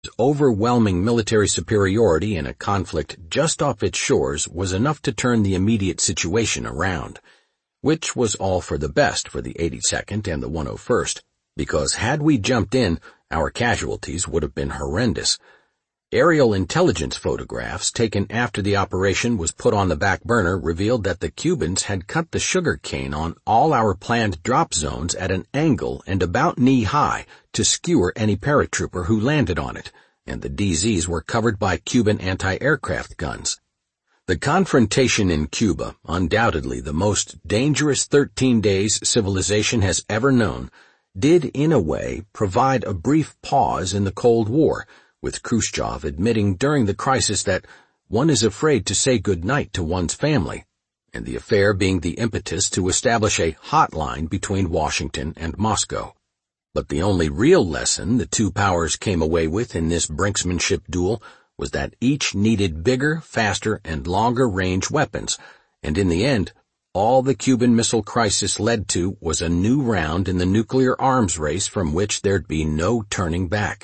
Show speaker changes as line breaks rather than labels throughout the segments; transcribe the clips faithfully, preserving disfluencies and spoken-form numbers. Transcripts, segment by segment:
overwhelming military superiority in a conflict just off its shores was enough to turn the immediate situation around, which was all for the best for the eighty-second and the one oh first, because had we jumped in, our casualties would have been horrendous. Aerial intelligence photographs taken after the operation was put on the back burner revealed that the Cubans had cut the sugar cane on all our planned drop zones at an angle and about knee-high to skewer any paratrooper who landed on it, and the D Zs were covered by Cuban anti-aircraft guns. The confrontation in Cuba, undoubtedly the most dangerous thirteen days civilization has ever known, did in a way provide a brief pause in the Cold War, with Khrushchev admitting during the crisis that one is afraid to say goodnight to one's family, and the affair being the impetus to establish a hotline between Washington and Moscow. But the only real lesson the two powers came away with in this brinksmanship duel was that each needed bigger, faster, and longer-range weapons, and in the end, all the Cuban Missile Crisis led to was a new round in the nuclear arms race from which there'd be no turning back.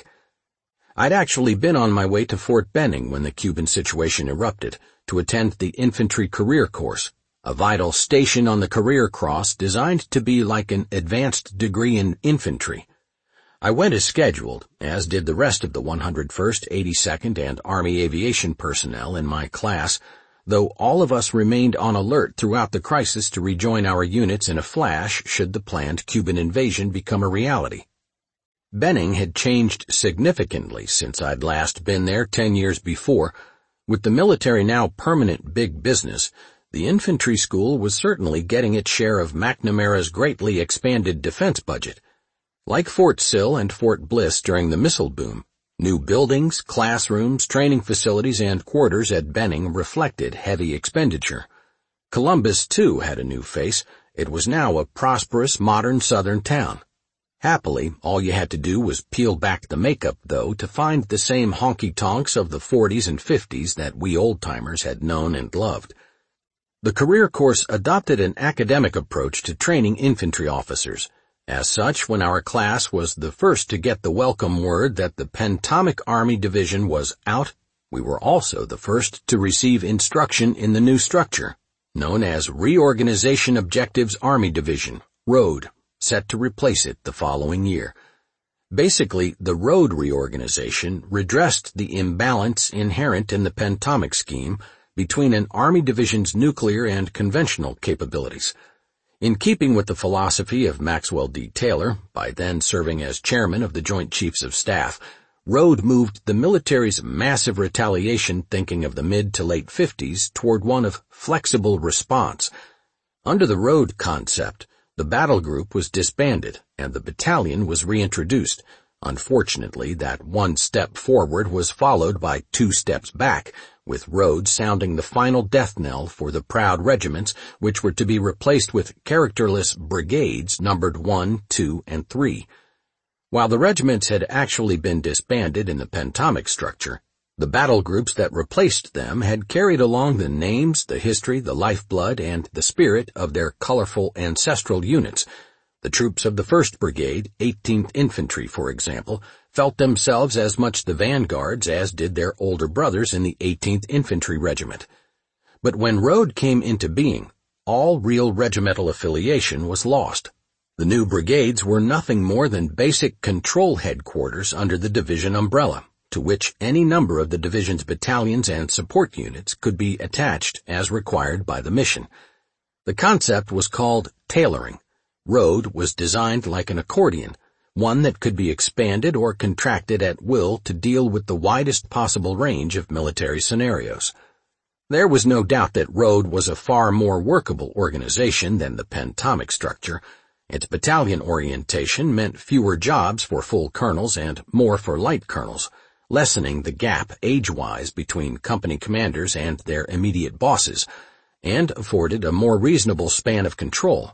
I'd actually been on my way to Fort Benning when the Cuban situation erupted to attend the Infantry Career Course, a vital station on the Career Cross designed to be like an advanced degree in infantry. I went as scheduled, as did the rest of the one hundred first, eighty-second, and Army Aviation personnel in my class, though all of us remained on alert throughout the crisis to rejoin our units in a flash should the planned Cuban invasion become a reality. Benning had changed significantly since I'd last been there ten years before. With the military now permanent big business, the infantry school was certainly getting its share of McNamara's greatly expanded defense budget. Like Fort Sill and Fort Bliss during the missile boom, new buildings, classrooms, training facilities, and quarters at Benning reflected heavy expenditure. Columbus, too, had a new face. It was now a prosperous, modern southern town. Happily, all you had to do was peel back the makeup, though, to find the same honky-tonks of the forties and fifties that we old-timers had known and loved. The career course adopted an academic approach to training infantry officers. As such, when our class was the first to get the welcome word that the Pentomic Army Division was out, we were also the first to receive instruction in the new structure, known as Reorganization Objectives Army Division, ROAD, set to replace it the following year. Basically, the ROAD reorganization redressed the imbalance inherent in the Pentomic scheme between an Army division's nuclear and conventional capabilities. In keeping with the philosophy of Maxwell D. Taylor, by then serving as chairman of the Joint Chiefs of Staff, ROAD moved the military's massive retaliation thinking of the mid to late fifties toward one of flexible response. Under the ROAD concept, the battle group was disbanded and the battalion was reintroduced. Unfortunately, that one step forward was followed by two steps back, with ROAD sounding the final death knell for the proud regiments which were to be replaced with characterless brigades numbered one, two, and three. While the regiments had actually been disbanded in the Pentomic structure, the battle groups that replaced them had carried along the names, the history, the lifeblood, and the spirit of their colorful ancestral units. The troops of the first Brigade, eighteenth Infantry, for example, felt themselves as much the vanguards as did their older brothers in the eighteenth Infantry Regiment. But when ROAD came into being, all real regimental affiliation was lost. The new brigades were nothing more than basic control headquarters under the division umbrella, to which any number of the division's battalions and support units could be attached as required by the mission. The concept was called tailoring. ROAD was designed like an accordion, one that could be expanded or contracted at will to deal with the widest possible range of military scenarios. There was no doubt that ROAD was a far more workable organization than the Pentomic structure. Its battalion orientation meant fewer jobs for full colonels and more for light colonels, lessening the gap age-wise between company commanders and their immediate bosses, and afforded a more reasonable span of control.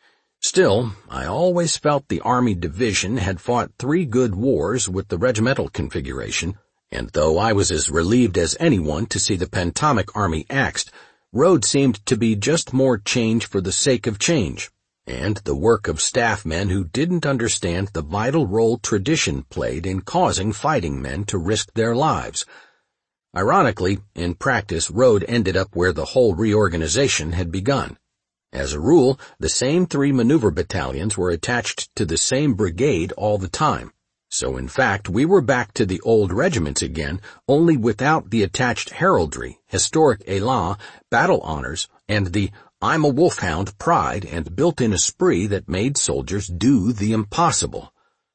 Still, I always felt the Army Division had fought three good wars with the regimental configuration, and though I was as relieved as anyone to see the Pentomic Army axed, ROAD seemed to be just more change for the sake of change, and the work of staff men who didn't understand the vital role tradition played in causing fighting men to risk their lives. Ironically, in practice, ROAD ended up where the whole reorganization had begun. As a rule, the same three maneuver battalions were attached to the same brigade all the time. So in fact, we were back to the old regiments again, only without the attached heraldry, historic élan, battle honors, and the I'm a wolfhound pride and built-in esprit that made soldiers do the impossible.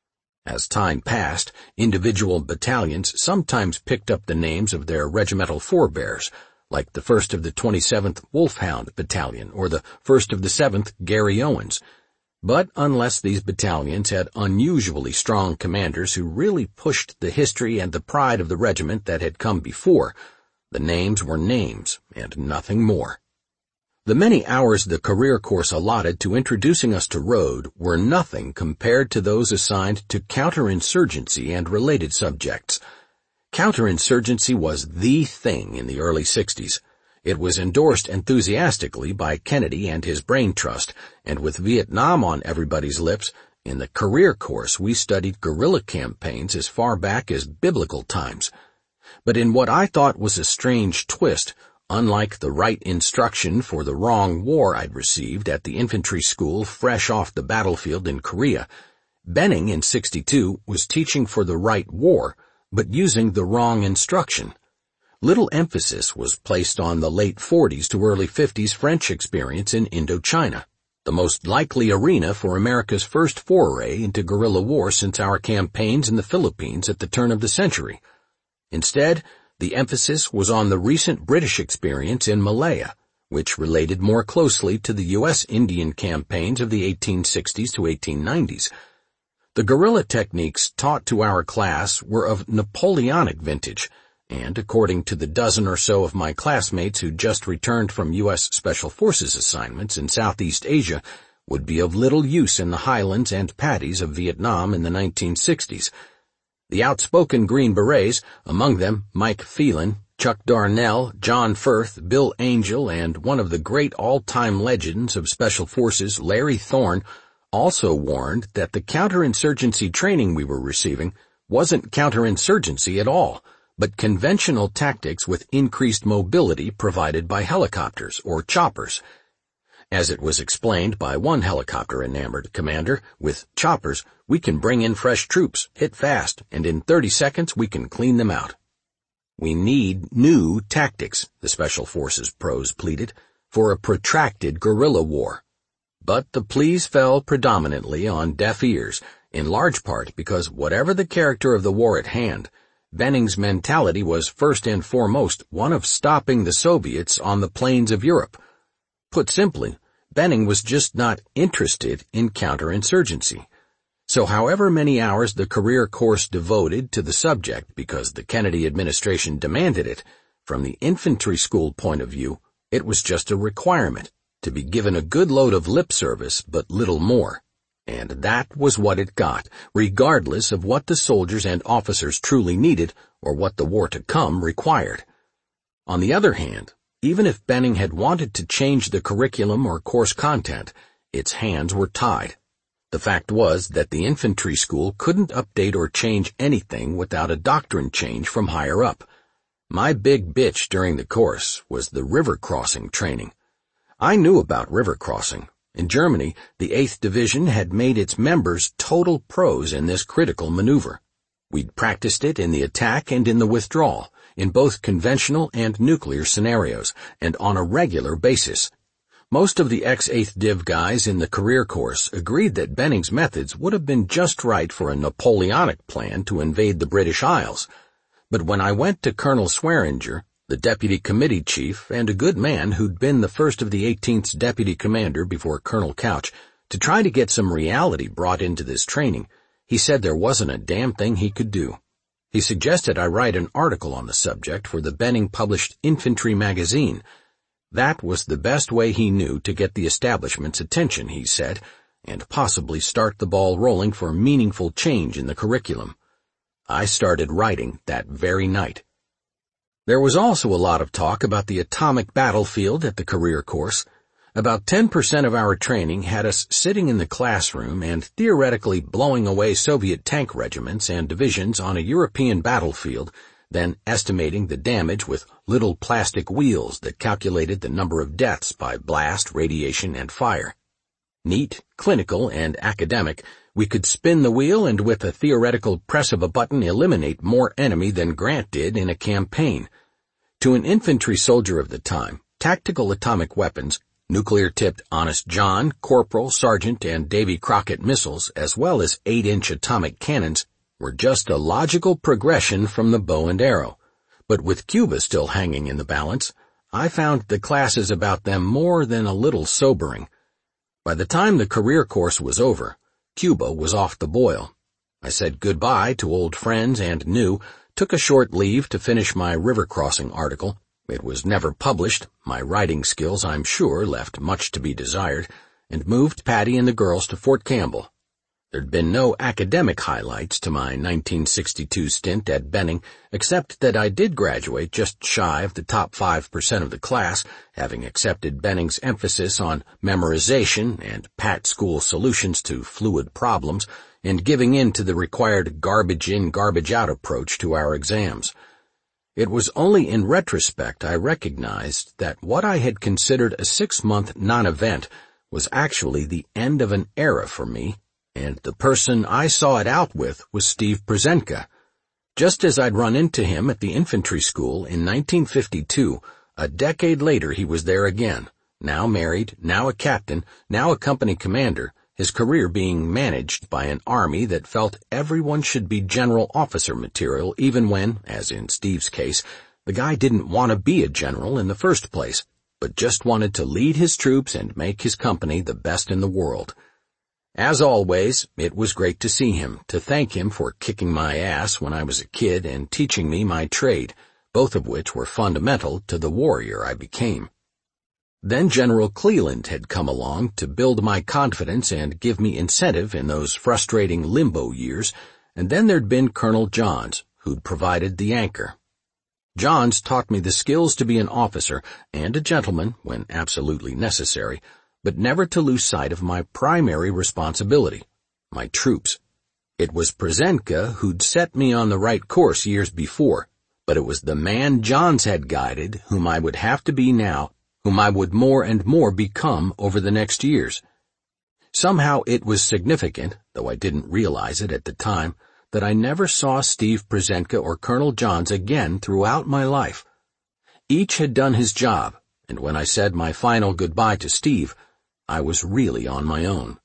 As time passed, individual battalions sometimes picked up the names of their regimental forebears, like the first of the twenty-seventh Wolfhound Battalion or the first of the seventh Gary Owens. But unless these battalions had unusually strong commanders who really pushed the history and the pride of the regiment that had come before, the names were names and nothing more. The many hours the career course allotted to introducing us to ROAD were nothing compared to those assigned to counterinsurgency and related subjects. Counterinsurgency was the thing in the early sixties. It was endorsed enthusiastically by Kennedy and his brain trust, and with Vietnam on everybody's lips, in the career course we studied guerrilla campaigns as far back as biblical times. But in what I thought was a strange twist, unlike the right instruction for the wrong war I'd received at the infantry school fresh off the battlefield in Korea, Benning in sixty-two was teaching for the right war, but using the wrong instruction. Little emphasis was placed on the late forties to early fifties French experience in Indochina, the most likely arena for America's first foray into guerrilla war since our campaigns in the Philippines at the turn of the century. Instead, the emphasis was on the recent British experience in Malaya, which related more closely to the U S Indian campaigns of the eighteen sixties to eighteen nineties. The guerrilla techniques taught to our class were of Napoleonic vintage, and according to the dozen or so of my classmates who just returned from U S Special Forces assignments in Southeast Asia, would be of little use in the highlands and paddies of Vietnam in the nineteen sixties. The outspoken Green Berets, among them Mike Phelan, Chuck Darnell, John Firth, Bill Angel, and one of the great all-time legends of Special Forces, Larry Thorne, also warned that the counterinsurgency training we were receiving wasn't counterinsurgency at all, but conventional tactics with increased mobility provided by helicopters or choppers. As it was explained by one helicopter-enamored commander, with choppers, we can bring in fresh troops, hit fast, and in thirty seconds we can clean them out. We need new tactics, the Special Forces pros pleaded, for a protracted guerrilla war. But the pleas fell predominantly on deaf ears, in large part because whatever the character of the war at hand, Benning's mentality was first and foremost one of stopping the Soviets on the plains of Europe. Put simply, Benning was just not interested in counterinsurgency. So however many hours the career course devoted to the subject because the Kennedy administration demanded it, from the infantry school point of view, it was just a requirement to be given a good load of lip service but little more. And that was what it got, regardless of what the soldiers and officers truly needed or what the war to come required. On the other hand, even if Benning had wanted to change the curriculum or course content, its hands were tied. The fact was that the infantry school couldn't update or change anything without a doctrine change from higher up. My big bitch during the course was the river crossing training. I knew about river crossing. In Germany, the eighth Division had made its members total pros in this critical maneuver. We'd practiced it in the attack and in the withdrawal, in both conventional and nuclear scenarios, and on a regular basis. Most of the ex-eighth Div guys in the career course agreed that Benning's methods would have been just right for a Napoleonic plan to invade the British Isles. But when I went to Colonel Swearinger, the deputy committee chief and a good man who'd been the first of the eighteenth's deputy commander before Colonel Couch, to try to get some reality brought into this training, he said there wasn't a damn thing he could do. He suggested I write an article on the subject for the Benning-published Infantry magazine. That was the best way he knew to get the establishment's attention, he said, and possibly start the ball rolling for meaningful change in the curriculum. I started writing that very night. There was also a lot of talk about the atomic battlefield at the career course. About ten percent of our training had us sitting in the classroom and theoretically blowing away Soviet tank regiments and divisions on a European battlefield, then estimating the damage with little plastic wheels that calculated the number of deaths by blast, radiation, and fire. Neat, clinical, and academic, we could spin the wheel and with a theoretical press of a button eliminate more enemy than Grant did in a campaign. To an infantry soldier of the time, tactical atomic weapons, nuclear-tipped Honest John, Corporal, Sergeant, and Davy Crockett missiles, as well as eight-inch atomic cannons, were just a logical progression from the bow and arrow. But with Cuba still hanging in the balance, I found the classes about them more than a little sobering. By the time the career course was over, Cuba was off the boil. I said goodbye to old friends and new, took a short leave to finish my river crossing article. It was never published, my writing skills, I'm sure, left much to be desired, and moved Patty and the girls to Fort Campbell. There'd been no academic highlights to my nineteen sixty-two stint at Benning, except that I did graduate just shy of the top five percent of the class, having accepted Benning's emphasis on memorization and Pat School solutions to fluid problems, and giving in to the required garbage-in, garbage-out approach to our exams. It was only in retrospect I recognized that what I had considered a six-month non-event was actually the end of an era for me, and the person I saw it out with was Steve Przenka. Just as I'd run into him at the infantry school in nineteen fifty-two, a decade later he was there again, now married, now a captain, now a company commander, his career being managed by an army that felt everyone should be general officer material even when, as in Steve's case, the guy didn't want to be a general in the first place, but just wanted to lead his troops and make his company the best in the world. As always, it was great to see him, to thank him for kicking my ass when I was a kid and teaching me my trade, both of which were fundamental to the warrior I became. Then General Cleland had come along to build my confidence and give me incentive in those frustrating limbo years, and then there'd been Colonel Johns, who'd provided the anchor. Johns taught me the skills to be an officer and a gentleman when absolutely necessary, but never to lose sight of my primary responsibility, my troops. It was Przenka who'd set me on the right course years before, but it was the man Johns had guided whom I would have to be now, whom I would more and more become over the next years. Somehow it was significant, though I didn't realize it at the time, that I never saw Steve Przenka or Colonel Johns again throughout my life. Each had done his job, and when I said my final goodbye to Steve, I was really on my own.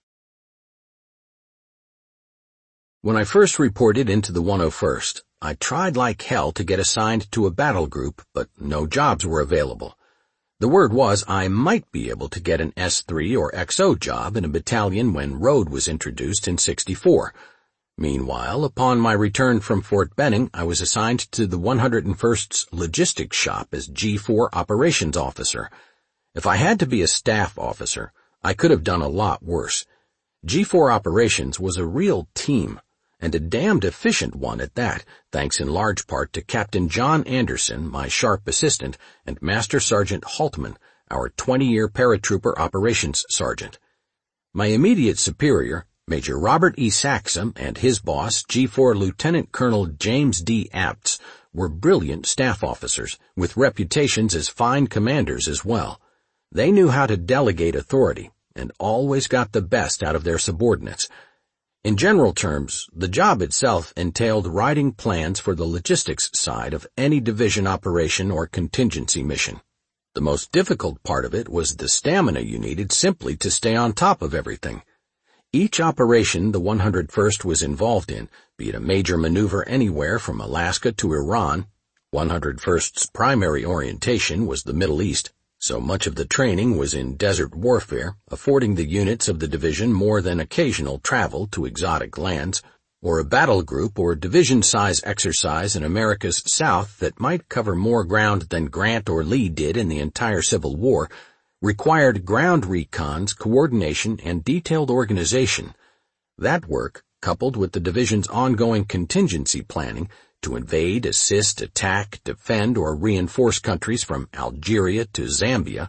When I first reported into the one oh first, I tried like hell to get assigned to a battle group, but no jobs were available. The word was I might be able to get an S three or X O job in a battalion when Road was introduced in sixty-four. Meanwhile, upon my return from Fort Benning, I was assigned to the one hundred first's logistics shop as G four operations officer. If I had to be a staff officer, I could have done a lot worse. G four Operations was a real team, and a damned efficient one at that, thanks in large part to Captain John Anderson, my sharp assistant, and Master Sergeant Haltman, our twenty-year paratrooper operations sergeant. My immediate superior, Major Robert E. Saxum, and his boss, G four Lieutenant Colonel James D. Apts, were brilliant staff officers, with reputations as fine commanders as well. They knew how to delegate authority, and always got the best out of their subordinates. In general terms, the job itself entailed writing plans for the logistics side of any division operation or contingency mission. The most difficult part of it was the stamina you needed simply to stay on top of everything. Each operation the one hundred first was involved in, be it a major maneuver anywhere from Alaska to Iran, one hundred first's primary orientation was the Middle East, so much of the training was in desert warfare, affording the units of the division more than occasional travel to exotic lands, or a battle group or division-size exercise in America's South that might cover more ground than Grant or Lee did in the entire Civil War, required ground recons, coordination, and detailed organization. That work, coupled with the division's ongoing contingency planning, to invade, assist, attack, defend, or reinforce countries from Algeria to Zambia,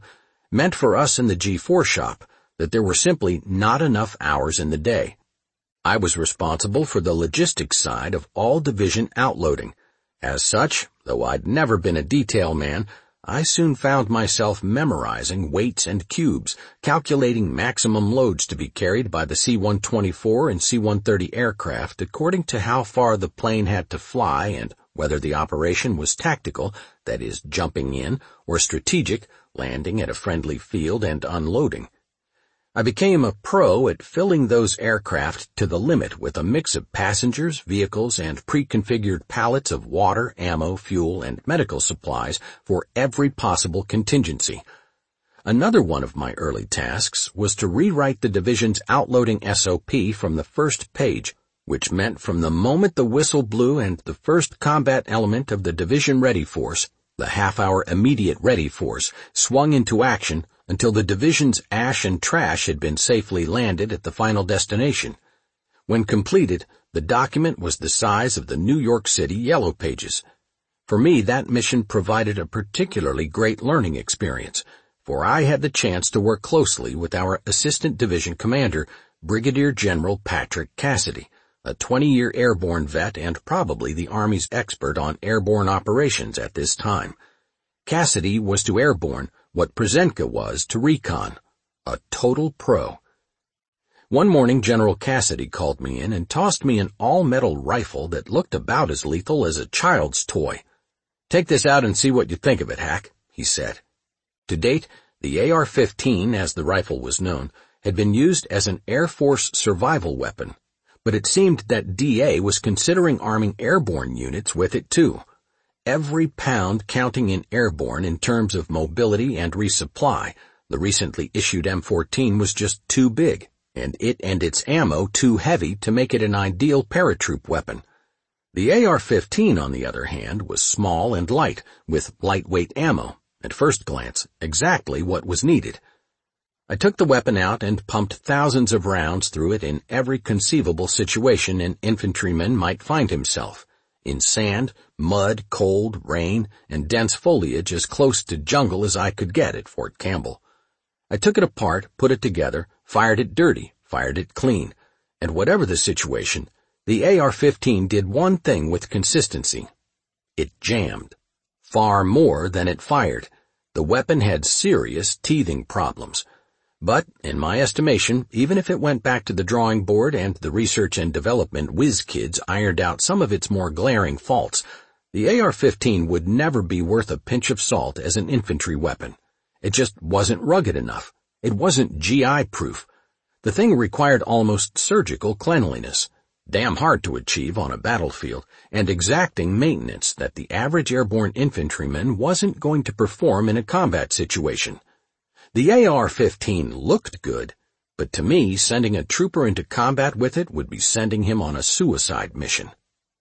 meant for us in the G four shop that there were simply not enough hours in the day. I was responsible for the logistics side of all division outloading. As such, though I'd never been a detail man, I soon found myself memorizing weights and cubes, calculating maximum loads to be carried by the C one twenty-four and C one thirty aircraft according to how far the plane had to fly and whether the operation was tactical, that is, jumping in, or strategic, landing at a friendly field and unloading. I became a pro at filling those aircraft to the limit with a mix of passengers, vehicles, and pre-configured pallets of water, ammo, fuel, and medical supplies for every possible contingency. Another one of my early tasks was to rewrite the division's outloading S O P from the first page, which meant from the moment the whistle blew and the first combat element of the Division Ready Force, the half-hour immediate ready force, swung into action until the division's ash and trash had been safely landed at the final destination. When completed, the document was the size of the New York City Yellow Pages. For me, that mission provided a particularly great learning experience, for I had the chance to work closely with our Assistant Division Commander, Brigadier General Patrick Cassidy, a twenty-year airborne vet and probably the Army's expert on airborne operations at this time. Cassidy was to airborne what Przenka was to recon, a total pro. One morning General Cassidy called me in and tossed me an all-metal rifle that looked about as lethal as a child's toy. "Take this out and see what you think of it, Hack," he said. To date, the A R fifteen, as the rifle was known, had been used as an Air Force survival weapon, but it seemed that D A was considering arming airborne units with it too. Every pound counting in airborne in terms of mobility and resupply, the recently issued M fourteen was just too big, and it and its ammo too heavy to make it an ideal paratroop weapon. The A R fifteen, on the other hand, was small and light, with lightweight ammo, at first glance, exactly what was needed. I took the weapon out and pumped thousands of rounds through it in every conceivable situation an infantryman might find himself. In sand, mud, cold, rain, and dense foliage as close to jungle as I could get at Fort Campbell. I took it apart, put it together, fired it dirty, fired it clean, and whatever the situation, the A R fifteen did one thing with consistency. It jammed. Far more than it fired. The weapon had serious teething problems. But, in my estimation, even if it went back to the drawing board and the research and development whiz kids ironed out some of its more glaring faults, the A R fifteen would never be worth a pinch of salt as an infantry weapon. It just wasn't rugged enough. It wasn't G I-proof. The thing required almost surgical cleanliness, damn hard to achieve on a battlefield, and exacting maintenance that the average airborne infantryman wasn't going to perform in a combat situation. The A R fifteen looked good, but to me, sending a trooper into combat with it would be sending him on a suicide mission.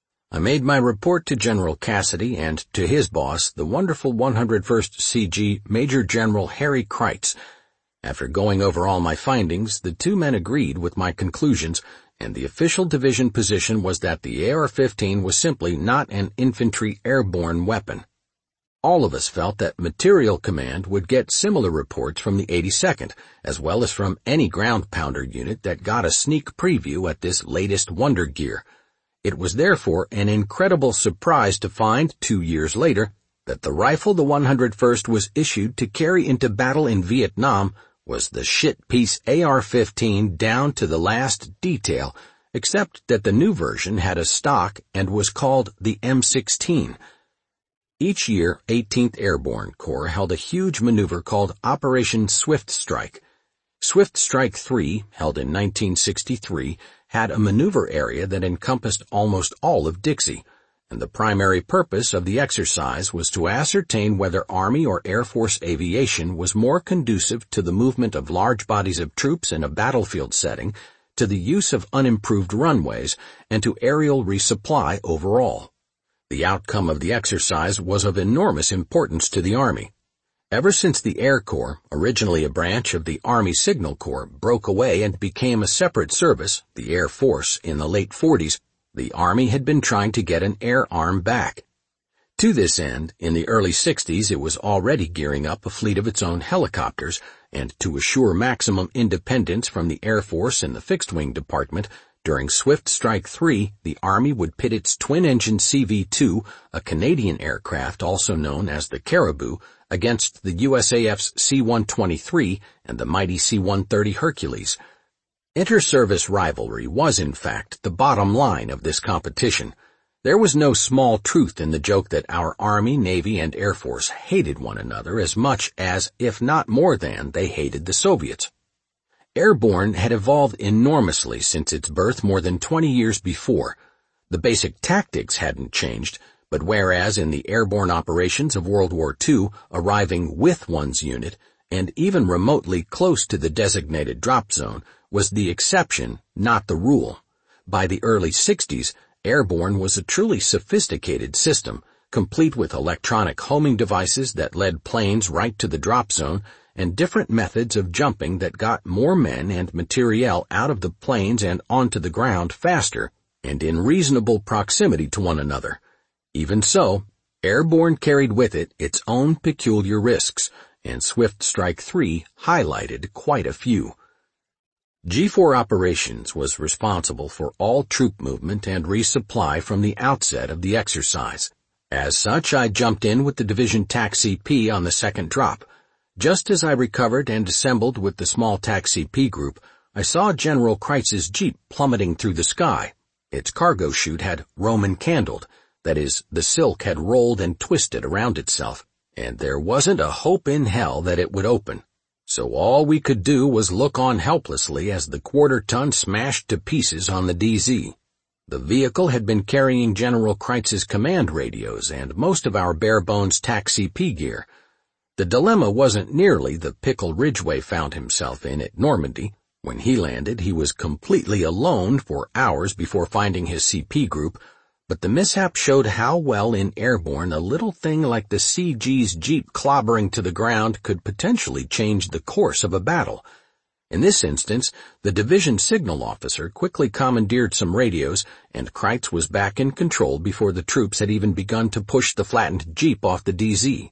I made my report to General Cassidy and to his boss, the wonderful one hundred first C G Major General Harry Kreitz. After going over all my findings, the two men agreed with my conclusions, and the official division position was that the A R fifteen was simply not an infantry airborne weapon. All of us felt that Material Command would get similar reports from the eighty-second, as well as from any ground pounder unit that got a sneak preview at this latest wonder gear. It was therefore an incredible surprise to find, two years later, that the rifle the one hundred first was issued to carry into battle in Vietnam was the shit-piece A R fifteen down to the last detail, except that the new version had a stock and was called the M sixteen. Each year, eighteenth Airborne Corps held a huge maneuver called Operation Swift Strike. Swift Strike three, held in nineteen sixty-three, had a maneuver area that encompassed almost all of Dixie, and the primary purpose of the exercise was to ascertain whether Army or Air Force aviation was more conducive to the movement of large bodies of troops in a battlefield setting, to the use of unimproved runways, and to aerial resupply overall. The outcome of the exercise was of enormous importance to the Army. Ever since the Air Corps, originally a branch of the Army Signal Corps, broke away and became a separate service, the Air Force, in the late forties, the Army had been trying to get an air arm back. To this end, in the early sixties it was already gearing up a fleet of its own helicopters, and to assure maximum independence from the Air Force and the fixed-wing department, during Swift Strike three, the Army would pit its twin-engine C V two, a Canadian aircraft also known as the Caribou, against the U S A F's C one twenty-three and the mighty C one thirty Hercules. Inter-service rivalry was, in fact, the bottom line of this competition. There was no small truth in the joke that our Army, Navy, and Air Force hated one another as much as, if not more than, they hated the Soviets. Airborne had evolved enormously since its birth more than twenty years before. The basic tactics hadn't changed, but whereas in the airborne operations of World War Two, arriving with one's unit, and even remotely close to the designated drop zone, was the exception, not the rule. By the early sixties, airborne was a truly sophisticated system, complete with electronic homing devices that led planes right to the drop zone, and different methods of jumping that got more men and materiel out of the planes and onto the ground faster, and in reasonable proximity to one another. Even so, airborne carried with it its own peculiar risks, and Swift Strike three highlighted quite a few. G four Operations was responsible for all troop movement and resupply from the outset of the exercise. As such, I jumped in with the Division T A C C P on the second drop. Just as I recovered and assembled with the small T A C C P group, I saw General Kreitz's Jeep plummeting through the sky. Its cargo chute had Roman candled, that is, the silk had rolled and twisted around itself, and there wasn't a hope in hell that it would open. So all we could do was look on helplessly as the quarter-ton smashed to pieces on the D Z. The vehicle had been carrying General Kreitz's command radios and most of our bare-bones T A C C P gear. The dilemma wasn't nearly the pickle Ridgway found himself in at Normandy. When he landed, he was completely alone for hours before finding his C P group, but the mishap showed how well in airborne a little thing like the C G's Jeep clobbering to the ground could potentially change the course of a battle. In this instance, the division signal officer quickly commandeered some radios, and Kreitz was back in control before the troops had even begun to push the flattened Jeep off the D Z.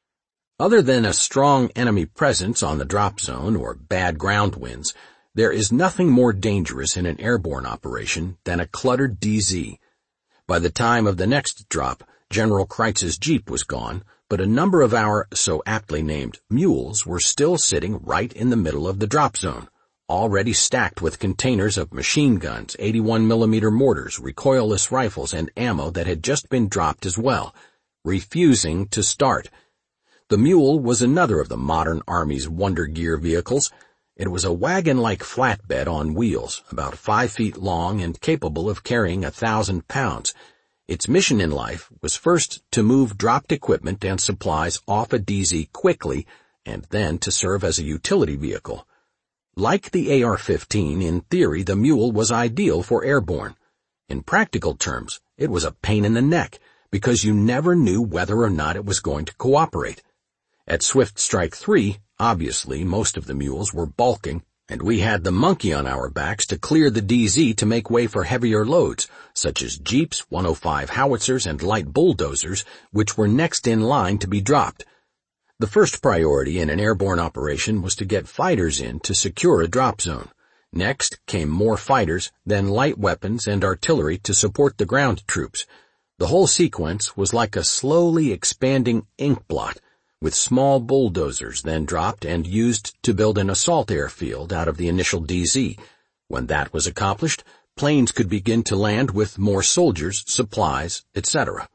Other than a strong enemy presence on the drop zone or bad ground winds, there is nothing more dangerous in an airborne operation than a cluttered D Z. By the time of the next drop, General Kreitz's Jeep was gone, but a number of our so aptly named mules were still sitting right in the middle of the drop zone, already stacked with containers of machine guns, eighty-one millimeter mortars, recoilless rifles, and ammo that had just been dropped as well, refusing to start. The mule was another of the modern Army's wonder gear vehicles. It was a wagon-like flatbed on wheels, about five feet long and capable of carrying a thousand pounds. Its mission in life was first to move dropped equipment and supplies off a D Z quickly, and then to serve as a utility vehicle. Like the A R fifteen, in theory the mule was ideal for airborne. In practical terms, it was a pain in the neck, because you never knew whether or not it was going to cooperate. At Swift Strike three, obviously most of the mules were balking, and we had the monkey on our backs to clear the D Z to make way for heavier loads, such as Jeeps, one oh five howitzers, and light bulldozers, which were next in line to be dropped. The first priority in an airborne operation was to get fighters in to secure a drop zone. Next came more fighters, then light weapons and artillery to support the ground troops. The whole sequence was like a slowly expanding ink blot, with small bulldozers then dropped and used to build an assault airfield out of the initial D Z. When that was accomplished, planes could begin to land with more soldiers, supplies, et cetera.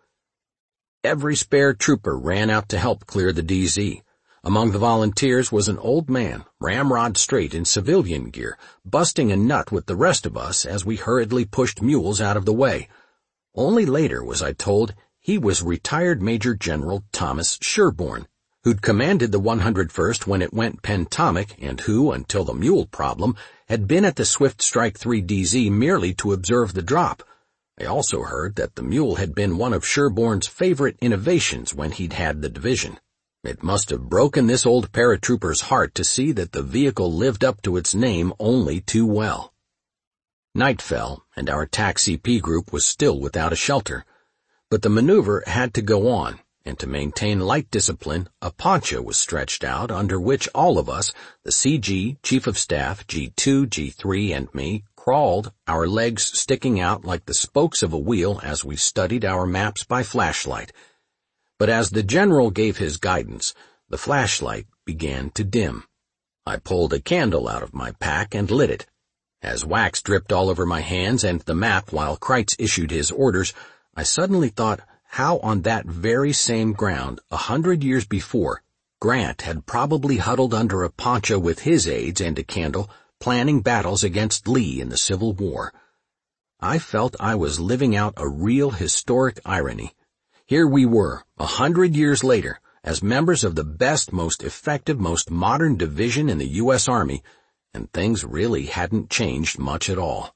Every spare trooper ran out to help clear the D Z. Among the volunteers was an old man, ramrod straight in civilian gear, busting a nut with the rest of us as we hurriedly pushed mules out of the way. Only later was I told he was retired Major General Thomas Sherborne, who'd commanded the one hundred first when it went pentomic and who, until the mule problem, had been at the Swift Strike three D Z merely to observe the drop. I also heard that the mule had been one of Sherborne's favorite innovations when he'd had the division. It must have broken this old paratrooper's heart to see that the vehicle lived up to its name only too well. Night fell, and our T A C C P group was still without a shelter. But the maneuver had to go on, and to maintain light discipline, a poncho was stretched out under which all of us, the C G, Chief of Staff, G two, G three, and me, crawled, our legs sticking out like the spokes of a wheel as we studied our maps by flashlight. But as the general gave his guidance, the flashlight began to dim. I pulled a candle out of my pack and lit it. As wax dripped all over my hands and the map while Kreitz issued his orders, I suddenly thought how on that very same ground, a hundred years before, Grant had probably huddled under a poncho with his aides and a candle, planning battles against Lee in the Civil War. I felt I was living out a real historic irony. Here we were, a hundred years later, as members of the best, most effective, most modern division in the U S Army, and things really hadn't changed much at all.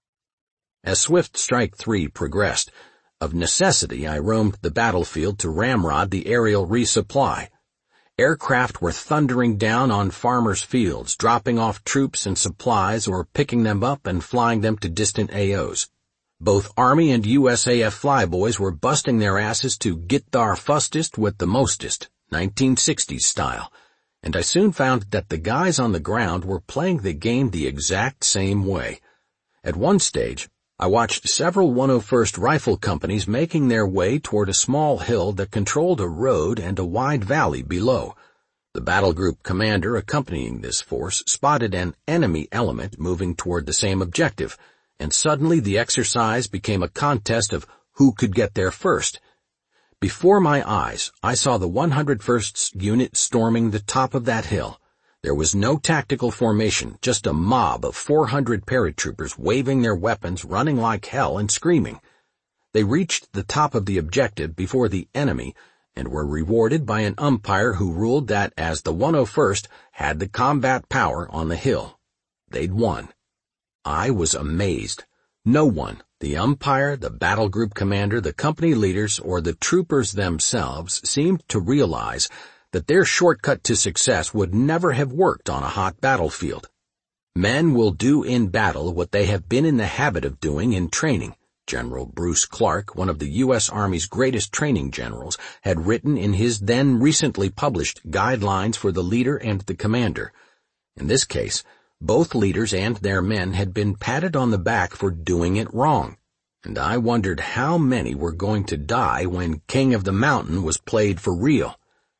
As Swift Strike three progressed, of necessity I roamed the battlefield to ramrod the aerial resupply. Aircraft were thundering down on farmers' fields, dropping off troops and supplies or picking them up and flying them to distant A Os. Both Army and U S A F flyboys were busting their asses to get thar fustest with the mostest, nineteen sixties style, and I soon found that the guys on the ground were playing the game the exact same way. At one stage, I watched several one oh first Rifle companies making their way toward a small hill that controlled a road and a wide valley below. The battle group commander accompanying this force spotted an enemy element moving toward the same objective, and suddenly the exercise became a contest of who could get there first. Before my eyes, I saw the one hundred first's unit storming the top of that hill. There was no tactical formation, just a mob of four hundred paratroopers waving their weapons, running like hell, and screaming. They reached the top of the objective before the enemy and were rewarded by an umpire who ruled that as the one oh first had the combat power on the hill, they'd won. I was amazed. No one, the umpire, the battle group commander, the company leaders, or the troopers themselves, seemed to realize that their shortcut to success would never have worked on a hot battlefield. Men will do in battle what they have been in the habit of doing in training. General Bruce Clark, one of the U S Army's greatest training generals, had written in his then recently published Guidelines for the Leader and the Commander. In this case, both leaders and their men had been patted on the back for doing it wrong, and I wondered how many were going to die when King of the Mountain was played for real.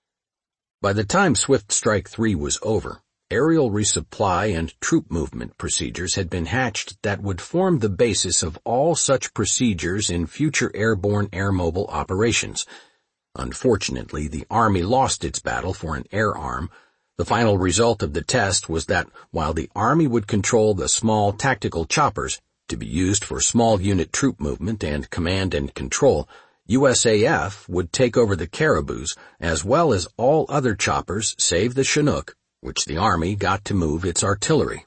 By the time Swift Strike three was over, aerial resupply and troop movement procedures had been hatched that would form the basis of all such procedures in future airborne air-mobile operations. Unfortunately, the Army lost its battle for an air arm. The final result of the test was that while the Army would control the small tactical choppers, to be used for small unit troop movement and command and control, U S A F would take over the Caribous as well as all other choppers save the Chinook, which the Army got to move its artillery.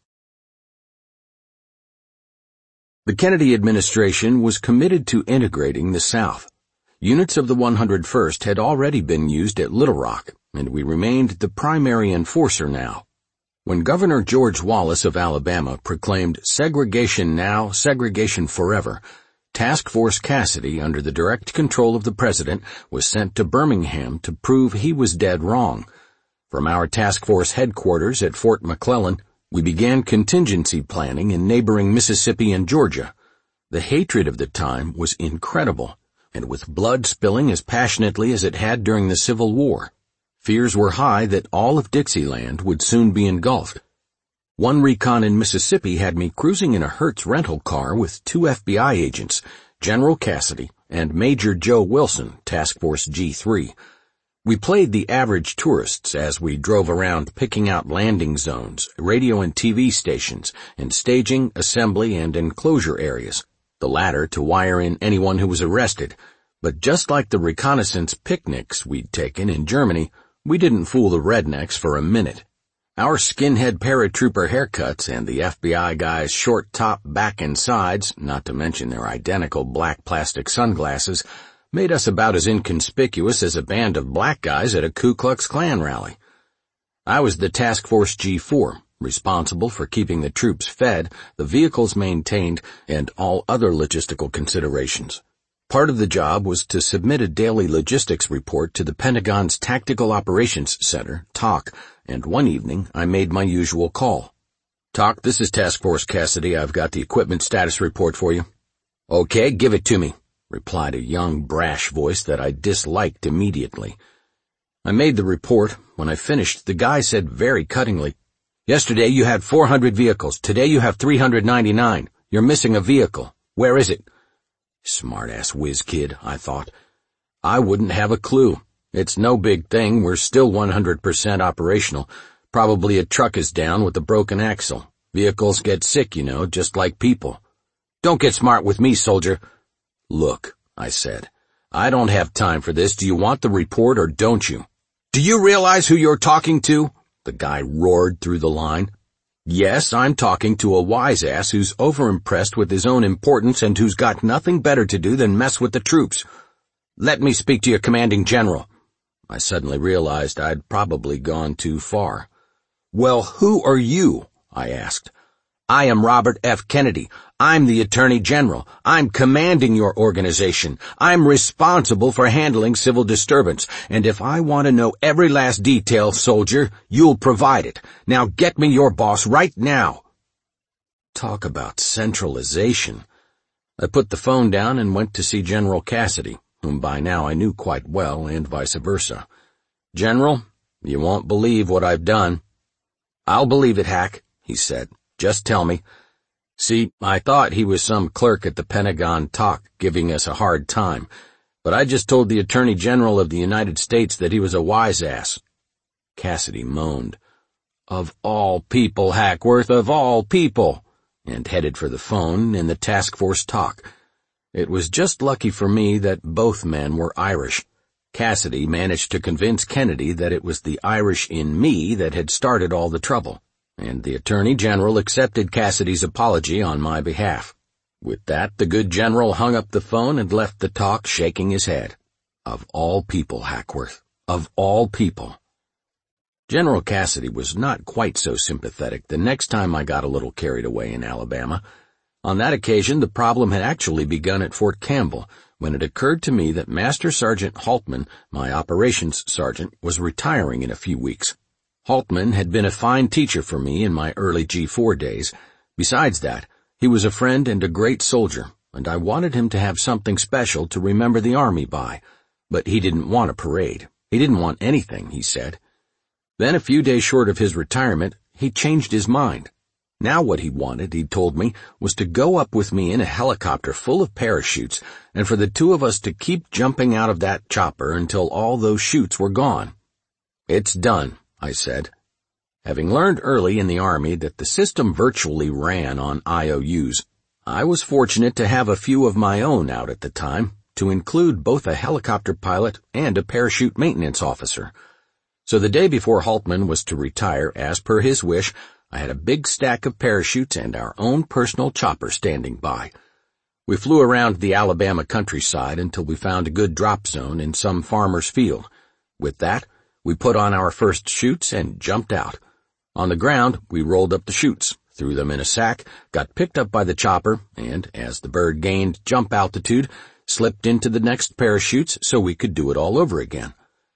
The Kennedy administration was committed to integrating the South. Units of the one hundred first had already been used at Little Rock, and we remained the primary enforcer now. When Governor George Wallace of Alabama proclaimed segregation now, segregation forever, Task Force Cassidy, under the direct control of the President, was sent to Birmingham to prove he was dead wrong. From our task force headquarters at Fort McClellan, we began contingency planning in neighboring Mississippi and Georgia. The hatred of the time was incredible, and with blood spilling as passionately as it had during the Civil War. Fears were high that all of Dixieland would soon be engulfed. One recon in Mississippi had me cruising in a Hertz rental car with two F B I agents, General Cassidy and Major Joe Wilson, Task Force G three. We played the average tourists as we drove around picking out landing zones, radio and T V stations, and staging, assembly, and enclosure areas, the latter to wire in anyone who was arrested. But just like the reconnaissance picnics we'd taken in Germany, we didn't fool the rednecks for a minute. Our skinhead paratrooper haircuts and the F B I guys' short top, back, and sides, not to mention their identical black plastic sunglasses, made us about as inconspicuous as a band of black guys at a Ku Klux Klan rally. I was the Task Force G four, responsible for keeping the troops fed, the vehicles maintained, and all other logistical considerations. Part of the job was to submit a daily logistics report to the Pentagon's Tactical Operations Center, T O C, and one evening I made my usual call. T O C, this is Task Force Cassidy. I've got the equipment status report for you. Okay, give it to me, replied a young, brash voice that I disliked immediately. I made the report. When I finished, the guy said very cuttingly, "Yesterday you had four hundred vehicles. Today you have three hundred ninety-nine. You're missing a vehicle. Where is it?" Smart-ass whiz kid, I thought. I wouldn't have a clue. It's no big thing. We're still one hundred percent operational. Probably a truck is down with a broken axle. Vehicles get sick, you know, just like people. Don't get smart with me, soldier. Look, I said, I don't have time for this. Do you want the report or don't you? Do you realize who you're talking to? The guy roared through the line. Yes, I'm talking to a wise-ass who's overimpressed with his own importance and who's got nothing better to do than mess with the troops. Let me speak to your commanding general. I suddenly realized I'd probably gone too far. Well, who are you? I asked. I am Robert F. Kennedy. I'm the Attorney General. I'm commanding your organization. I'm responsible for handling civil disturbance. And if I want to know every last detail, soldier, you'll provide it. Now get me your boss right now. Talk about centralization. I put the phone down and went to see General Cassidy, whom by now I knew quite well, and vice versa. General, you won't believe what I've done. I'll believe it, Hack, he said. Just tell me. See, I thought he was some clerk at the Pentagon T O C giving us a hard time, but I just told the Attorney General of the United States that he was a wise-ass. Cassidy moaned. Of all people, Hackworth, of all people, and headed for the phone in the Task Force T O C. It was just lucky for me that both men were Irish. Cassidy managed to convince Kennedy that it was the Irish in me that had started all the trouble, and the Attorney General accepted Cassidy's apology on my behalf. With that, the good general hung up the phone and left the talk shaking his head. Of all people, Hackworth, of all people. General Cassidy was not quite so sympathetic the next time I got a little carried away in Alabama. On that occasion, the problem had actually begun at Fort Campbell, when it occurred to me that Master Sergeant Haltman, my operations sergeant, was retiring in a few weeks. Haltman had been a fine teacher for me in my early G four days. Besides that, he was a friend and a great soldier, and I wanted him to have something special to remember the Army by. But he didn't want a parade. He didn't want anything, he said. Then, a few days short of his retirement, he changed his mind. Now what he wanted, he told me, was to go up with me in a helicopter full of parachutes, and for the two of us to keep jumping out of that chopper until all those chutes were gone. It's done, I said. Having learned early in the Army that the system virtually ran on I O Us, I was fortunate to have a few of my own out at the time, to include both a helicopter pilot and a parachute maintenance officer. So the day before Haltman was to retire, as per his wish, I had a big stack of parachutes and our own personal chopper standing by. We flew around the Alabama countryside until we found a good drop zone in some farmer's field. With that, we put on our first chutes and jumped out. On the ground, we rolled up the chutes, threw them in a sack, got picked up by the chopper, and, as the bird gained jump altitude, slipped into the next parachutes so we could do it all over again.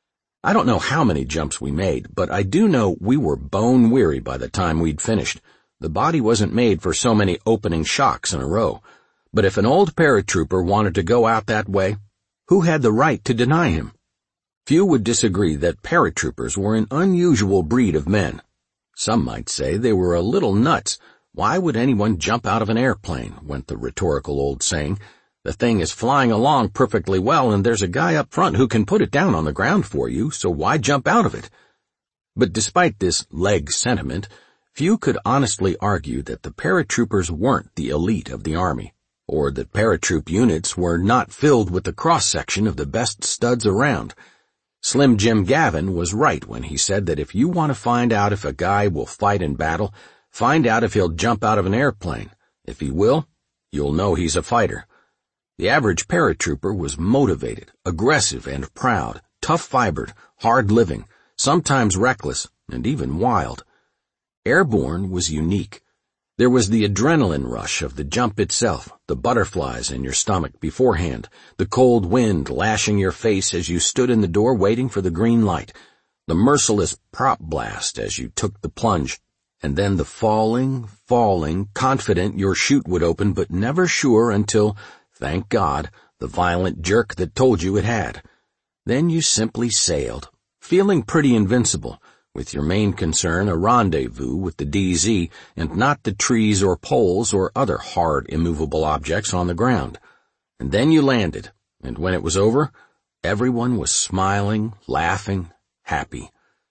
I don't know how many jumps we made, but I do know we were bone weary by the time we'd finished. The body wasn't made for so many opening shocks in a row. But if an old paratrooper wanted to go out that way, who had the right to deny him? Few would disagree that paratroopers were an unusual breed of men. Some might say they were a little nuts. Why would anyone jump out of an airplane, went the rhetorical old saying. The thing is flying along perfectly well, and there's a guy up front who can put it down on the ground for you, so why jump out of it? But despite this leg sentiment, few could honestly argue that the paratroopers weren't the elite of the Army, or that paratroop units were not filled with the cross-section of the best studs around. Slim Jim Gavin was right when he said that if you want to find out if a guy will fight in battle, find out if he'll jump out of an airplane. If he will, you'll know he's a fighter. The average paratrooper was motivated, aggressive and proud, tough-fibered, hard-living, sometimes reckless, and even wild. Airborne was unique. There was the adrenaline rush of the jump itself, the butterflies in your stomach beforehand, the cold wind lashing your face as you stood in the door waiting for the green light, the merciless prop blast as you took the plunge, and then the falling, falling, confident your chute would open but never sure until, thank God, the violent jerk that told you it had. Then you simply sailed, feeling pretty invincible, with your main concern a rendezvous with the D Z and not the trees or poles or other hard, immovable objects on the ground. And then you landed, and when it was over, everyone was smiling, laughing, happy.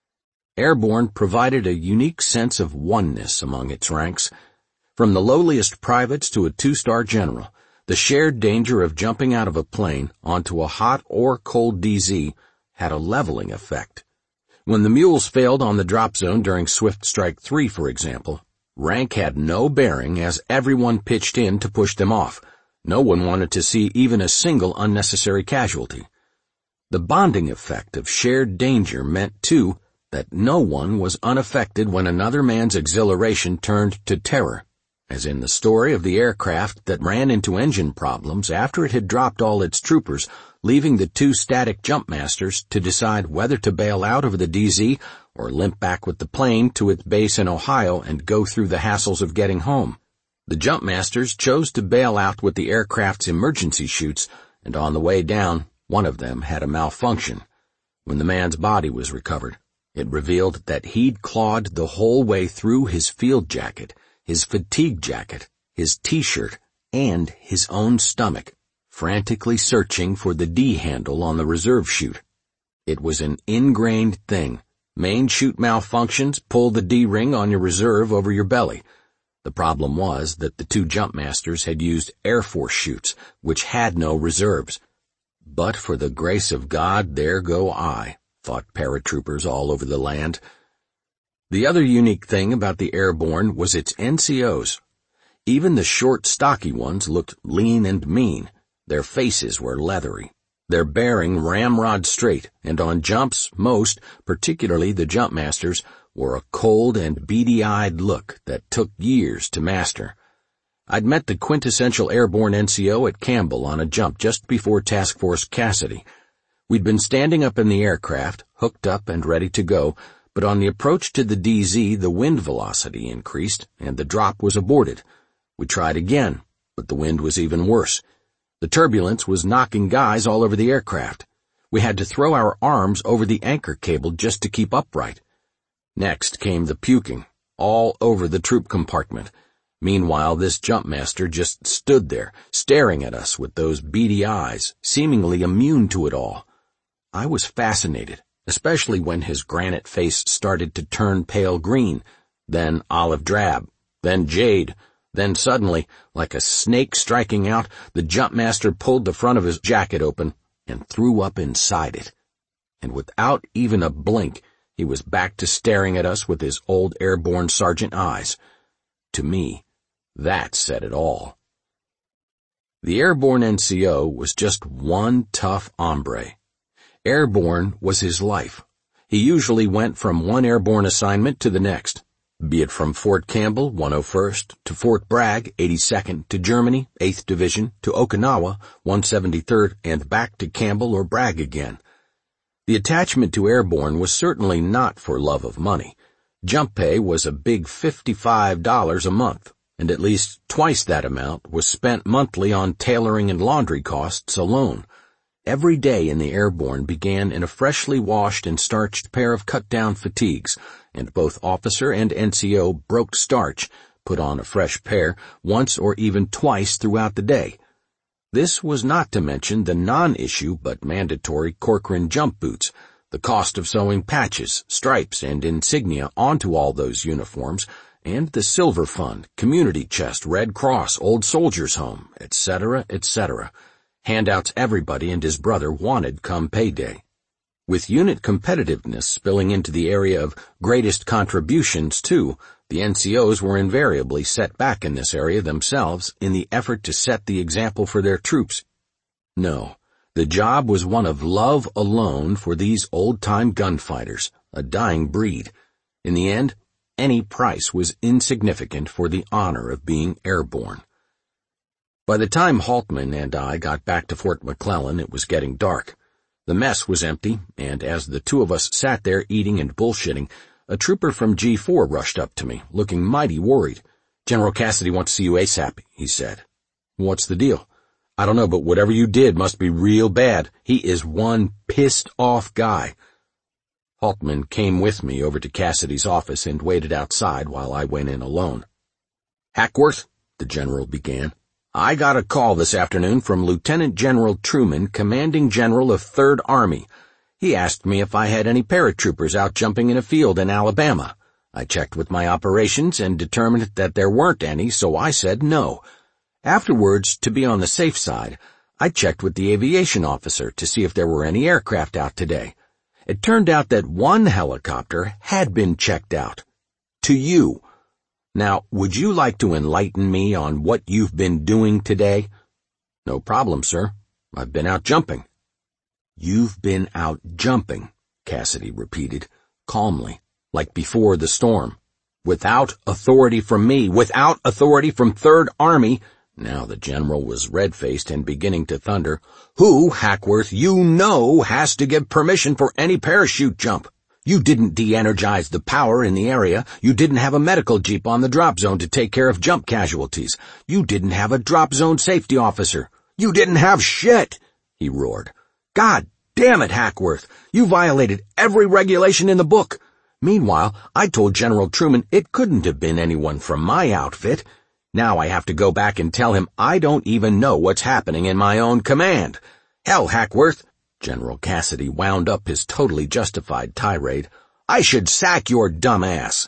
Airborne provided a unique sense of oneness among its ranks. From the lowliest privates to a two-star general, the shared danger of jumping out of a plane onto a hot or cold D Z had a leveling effect. When the mules failed on the drop zone during Swift Strike three, for example, rank had no bearing as everyone pitched in to push them off. No one wanted to see even a single unnecessary casualty. The bonding effect of shared danger meant, too, that no one was unaffected when another man's exhilaration turned to terror, as in the story of the aircraft that ran into engine problems after it had dropped all its troopers, leaving the two static jumpmasters to decide whether to bail out over the D Z or limp back with the plane to its base in Ohio and go through the hassles of getting home. The jumpmasters chose to bail out with the aircraft's emergency chutes, and on the way down, one of them had a malfunction. When the man's body was recovered, it revealed that he'd clawed the whole way through his field jacket, his fatigue jacket, his T-shirt, and his own stomach, frantically searching for the D handle on the reserve chute. It was an ingrained thing. Main chute malfunctions, pull the D-ring on your reserve over your belly. The problem was that the two jumpmasters had used Air Force chutes, which had no reserves. But for the grace of God, there go I, thought paratroopers all over the land. The other unique thing about the Airborne was its N C Os. Even the short, stocky ones looked lean and mean. Their faces were leathery, their bearing ramrod straight, and on jumps, most, particularly the jumpmasters, wore a cold and beady-eyed look that took years to master. I'd met the quintessential Airborne N C O at Campbell on a jump just before Task Force Cassidy. We'd been standing up in the aircraft, hooked up and ready to go, but on the approach to the D Z, the wind velocity increased, and the drop was aborted. We tried again, but the wind was even worse. The turbulence was knocking guys all over the aircraft. We had to throw our arms over the anchor cable just to keep upright. Next came the puking, all over the troop compartment. Meanwhile, this jumpmaster just stood there, staring at us with those beady eyes, seemingly immune to it all. I was fascinated, especially when his granite face started to turn pale green, then olive drab, then jade. Then suddenly, like a snake striking out, the jumpmaster pulled the front of his jacket open and threw up inside it. And without even a blink, he was back to staring at us with his old airborne sergeant eyes. To me, that said it all. The Airborne N C O was just one tough hombre. Airborne was his life. He usually went from one airborne assignment to the next, be it from Fort Campbell, one oh first, to Fort Bragg, eighty-second, to Germany, eighth Division, to Okinawa, one seventy-third, and back to Campbell or Bragg again. The attachment to Airborne was certainly not for love of money. Jump pay was a big fifty-five dollars a month, and at least twice that amount was spent monthly on tailoring and laundry costs alone. Every day in the Airborne began in a freshly washed and starched pair of cut-down fatigues, and both officer and N C O broke starch, put on a fresh pair, once or even twice throughout the day. This was not to mention the non-issue but mandatory Corcoran jump boots, the cost of sewing patches, stripes, and insignia onto all those uniforms, and the Silver Fund, Community Chest, Red Cross, Old Soldiers Home, et cetera, et cetera. Handouts everybody and his brother wanted come payday. With unit competitiveness spilling into the area of greatest contributions, too, the N C Os were invariably set back in this area themselves in the effort to set the example for their troops. No, the job was one of love alone for these old-time gunfighters, a dying breed. In the end, any price was insignificant for the honor of being airborne. By the time Haltman and I got back to Fort McClellan, it was getting dark. The mess was empty, and as the two of us sat there eating and bullshitting, a trooper from G four rushed up to me, looking mighty worried. "General Cassidy wants to see you ASAP," he said. "What's the deal?" "I don't know, but whatever you did must be real bad. He is one pissed-off guy." Haltman came with me over to Cassidy's office and waited outside while I went in alone. "Hackworth," the general began, "I got a call this afternoon from Lieutenant General Truman, Commanding General of Third Army. He asked me if I had any paratroopers out jumping in a field in Alabama. I checked with my operations and determined that there weren't any, so I said no. Afterwards, to be on the safe side, I checked with the aviation officer to see if there were any aircraft out today. It turned out that one helicopter had been checked out. To you. Now, would you like to enlighten me on what you've been doing today?" "No problem, sir. I've been out jumping." "You've been out jumping," Cassidy repeated, calmly, like before the storm. "Without authority from me, without authority from Third Army." Now the general was red-faced and beginning to thunder. "Who, Hackworth, you know has to give permission for any parachute jump? You didn't de-energize the power in the area. You didn't have a medical jeep on the drop zone to take care of jump casualties. You didn't have a drop zone safety officer. You didn't have shit," he roared. "God damn it, Hackworth, you violated every regulation in the book. Meanwhile, I told General Truman it couldn't have been anyone from my outfit. Now I have to go back and tell him I don't even know what's happening in my own command. Hell, Hackworth," General Cassidy wound up his totally justified tirade, "I should sack your dumb ass."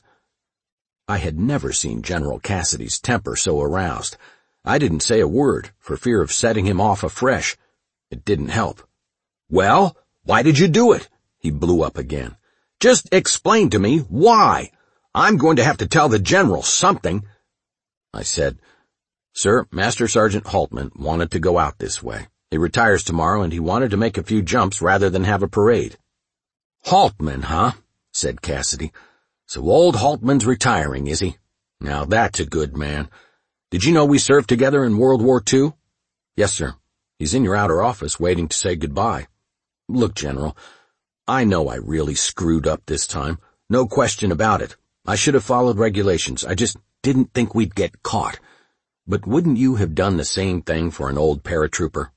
I had never seen General Cassidy's temper so aroused. I didn't say a word, for fear of setting him off afresh. It didn't help. "Well, why did you do it?" he blew up again. "Just explain to me why. I'm going to have to tell the general something." I said, "Sir, Master Sergeant Haltman wanted to go out this way. He retires tomorrow, and he wanted to make a few jumps rather than have a parade." "Haltman, huh?" said Cassidy. "So old Haltman's retiring, is he? Now that's a good man. Did you know we served together in World War Two? "Yes, sir. He's in your outer office waiting to say goodbye." "Look, General, I know I really screwed up this time. No question about it. I should have followed regulations. I just didn't think we'd get caught. But wouldn't you have done the same thing for an old paratrooper?"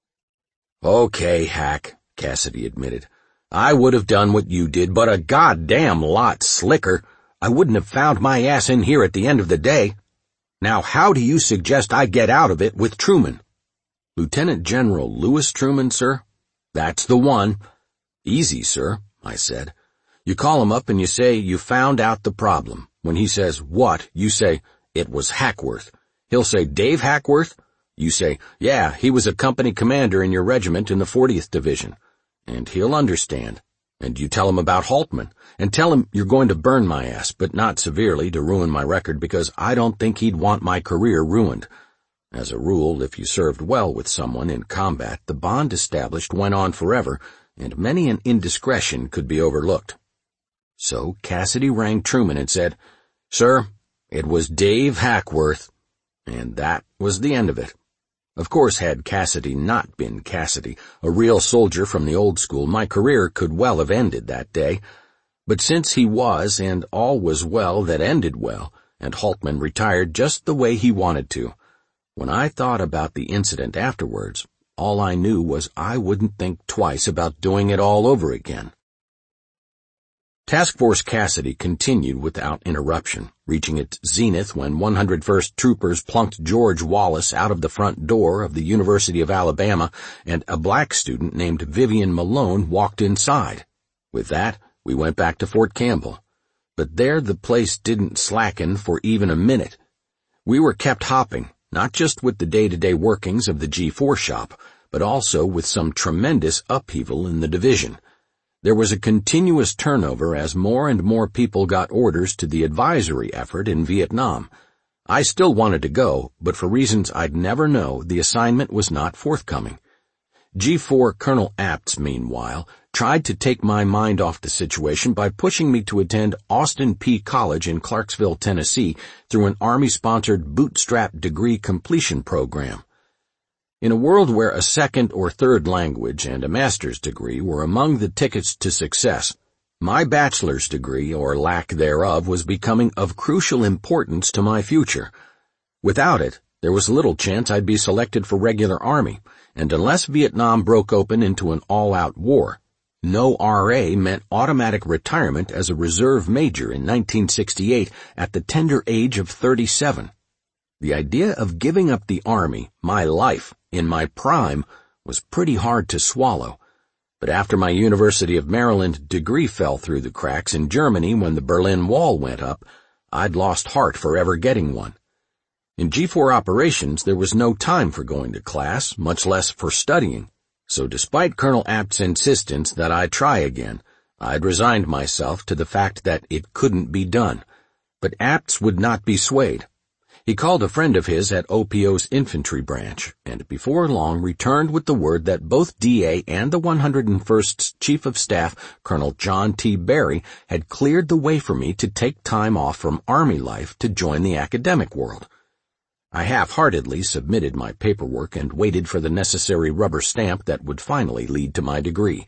"Okay, Hack," Cassidy admitted. "I would have done what you did, but a goddamn lot slicker. I wouldn't have found my ass in here at the end of the day. Now how do you suggest I get out of it with Truman?" "Lieutenant General Louis Truman, sir?" "That's the one." "Easy, sir," I said. "You call him up and you say you found out the problem. When he says, 'What?' you say, 'It was Hackworth.' He'll say, 'Dave Hackworth?' You say, 'Yeah, he was a company commander in your regiment in the fortieth Division.' And he'll understand. And you tell him about Haltman, and tell him you're going to burn my ass, but not severely to ruin my record, because I don't think he'd want my career ruined. As a rule, if you served well with someone in combat, the bond established went on forever, and many an indiscretion could be overlooked." So Cassidy rang Truman and said, "Sir, it was Dave Hackworth." And that was the end of it. Of course, had Cassidy not been Cassidy, a real soldier from the old school, my career could well have ended that day. But since he was, and all was well that ended well, and Haltman retired just the way he wanted to, when I thought about the incident afterwards, all I knew was I wouldn't think twice about doing it all over again. Task Force Cassidy continued without interruption, reaching its zenith when one hundred first Troopers plunked George Wallace out of the front door of the University of Alabama, and a black student named Vivian Malone walked inside. With that, we went back to Fort Campbell. But there the place didn't slacken for even a minute. We were kept hopping, not just with the day-to-day workings of the G four shop, but also with some tremendous upheaval in the division. There was a continuous turnover as more and more people got orders to the advisory effort in Vietnam. I still wanted to go, but for reasons I'd never know, the assignment was not forthcoming. G four Colonel Apts, meanwhile, tried to take my mind off the situation by pushing me to attend Austin Peay College in Clarksville, Tennessee, through an Army-sponsored bootstrap degree completion program. In a world where a second or third language and a master's degree were among the tickets to success, my bachelor's degree, or lack thereof, was becoming of crucial importance to my future. Without it, there was little chance I'd be selected for regular Army, and unless Vietnam broke open into an all-out war, no R A meant automatic retirement as a reserve major in nineteen sixty-eight at the tender age of thirty-seven. The idea of giving up the Army, my life, in my prime, was pretty hard to swallow. But after my University of Maryland degree fell through the cracks in Germany when the Berlin Wall went up, I'd lost heart for ever getting one. In G four operations, there was no time for going to class, much less for studying. So despite Colonel Apt's insistence that I try again, I'd resigned myself to the fact that it couldn't be done. But Apts would not be swayed. He called a friend of his at O P O's infantry branch, and before long returned with the word that both D A and the one hundred first's Chief of Staff, Colonel John T. Barry, had cleared the way for me to take time off from Army life to join the academic world. I half-heartedly submitted my paperwork and waited for the necessary rubber stamp that would finally lead to my degree.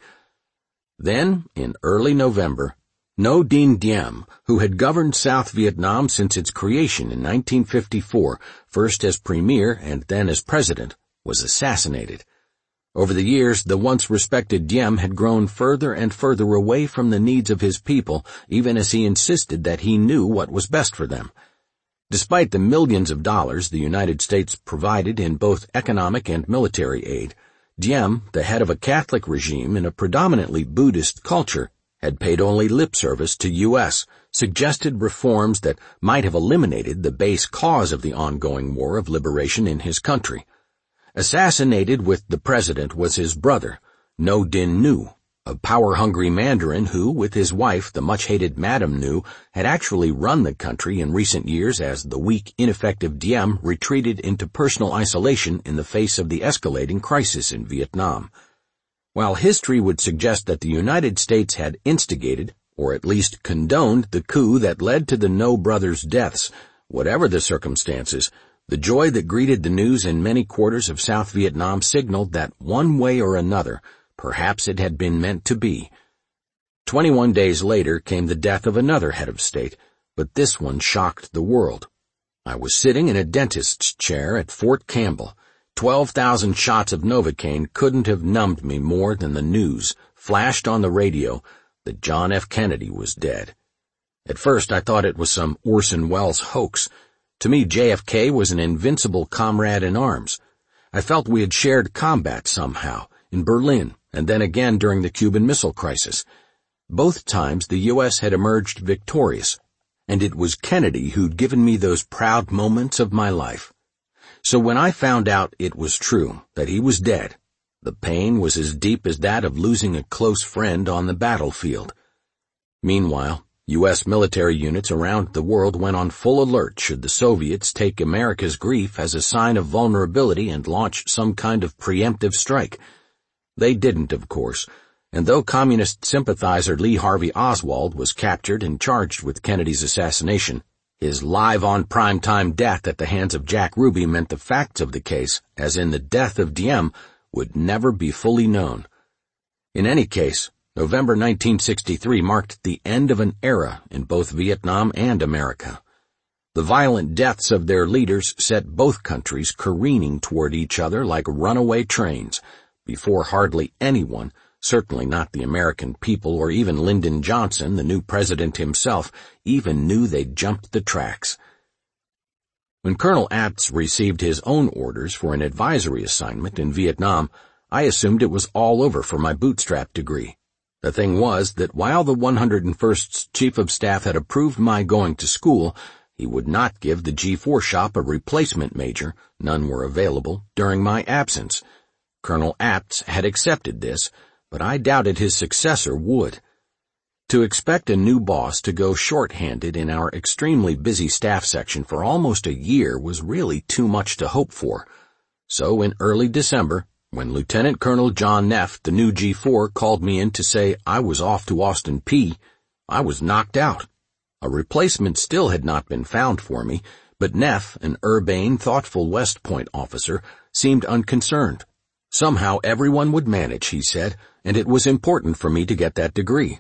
Then, in early November, Ngo Dinh Diem, who had governed South Vietnam since its creation in nineteen fifty-four, first as premier and then as president, was assassinated. Over the years, the once respected Diem had grown further and further away from the needs of his people, even as he insisted that he knew what was best for them. Despite the millions of dollars the United States provided in both economic and military aid, Diem, the head of a Catholic regime in a predominantly Buddhist culture, had paid only lip service to U S, suggested reforms that might have eliminated the base cause of the ongoing war of liberation in his country. Assassinated with the president was his brother, Ngo Dinh Nhu, a power-hungry Mandarin who, with his wife, the much-hated Madame Nhu, had actually run the country in recent years as the weak, ineffective Diem retreated into personal isolation in the face of the escalating crisis in Vietnam. While history would suggest that the United States had instigated, or at least condoned, the coup that led to the Ngo brothers' deaths, whatever the circumstances, the joy that greeted the news in many quarters of South Vietnam signaled that one way or another, perhaps it had been meant to be. Twenty-one days later came the death of another head of state, but this one shocked the world. I was sitting in a dentist's chair at Fort Campbell. Twelve thousand shots of Novocaine couldn't have numbed me more than the news, flashed on the radio, that John F. Kennedy was dead. At first I thought it was some Orson Welles hoax. To me, J F K was an invincible comrade in arms. I felt we had shared combat somehow, in Berlin, and then again during the Cuban Missile Crisis. Both times the U S had emerged victorious, and it was Kennedy who'd given me those proud moments of my life. So when I found out it was true, that he was dead, the pain was as deep as that of losing a close friend on the battlefield. Meanwhile, U S military units around the world went on full alert should the Soviets take America's grief as a sign of vulnerability and launch some kind of preemptive strike. They didn't, of course, and though communist sympathizer Lee Harvey Oswald was captured and charged with Kennedy's assassination, his live-on-primetime death at the hands of Jack Ruby meant the facts of the case, as in the death of Diem, would never be fully known. In any case, November nineteen sixty-three marked the end of an era in both Vietnam and America. The violent deaths of their leaders set both countries careening toward each other like runaway trains, before hardly anyone, certainly not the American people or even Lyndon Johnson, the new president himself, even knew they'd jumped the tracks. When Colonel Apts received his own orders for an advisory assignment in Vietnam, I assumed it was all over for my bootstrap degree. The thing was that while the one hundred first's Chief of Staff had approved my going to school, he would not give the G four shop a replacement major, none were available, during my absence. Colonel Apts had accepted this, but I doubted his successor would. To expect a new boss to go short-handed in our extremely busy staff section for almost a year was really too much to hope for. So in early December, When Lieutenant Colonel John Neff, the new G four, called me in to say I was off to Austin Peay, I was knocked out. A replacement still had not been found for me, but Neff, an urbane, thoughtful West Point officer, seemed unconcerned. Somehow everyone would manage, he said, and it was important for me to get that degree.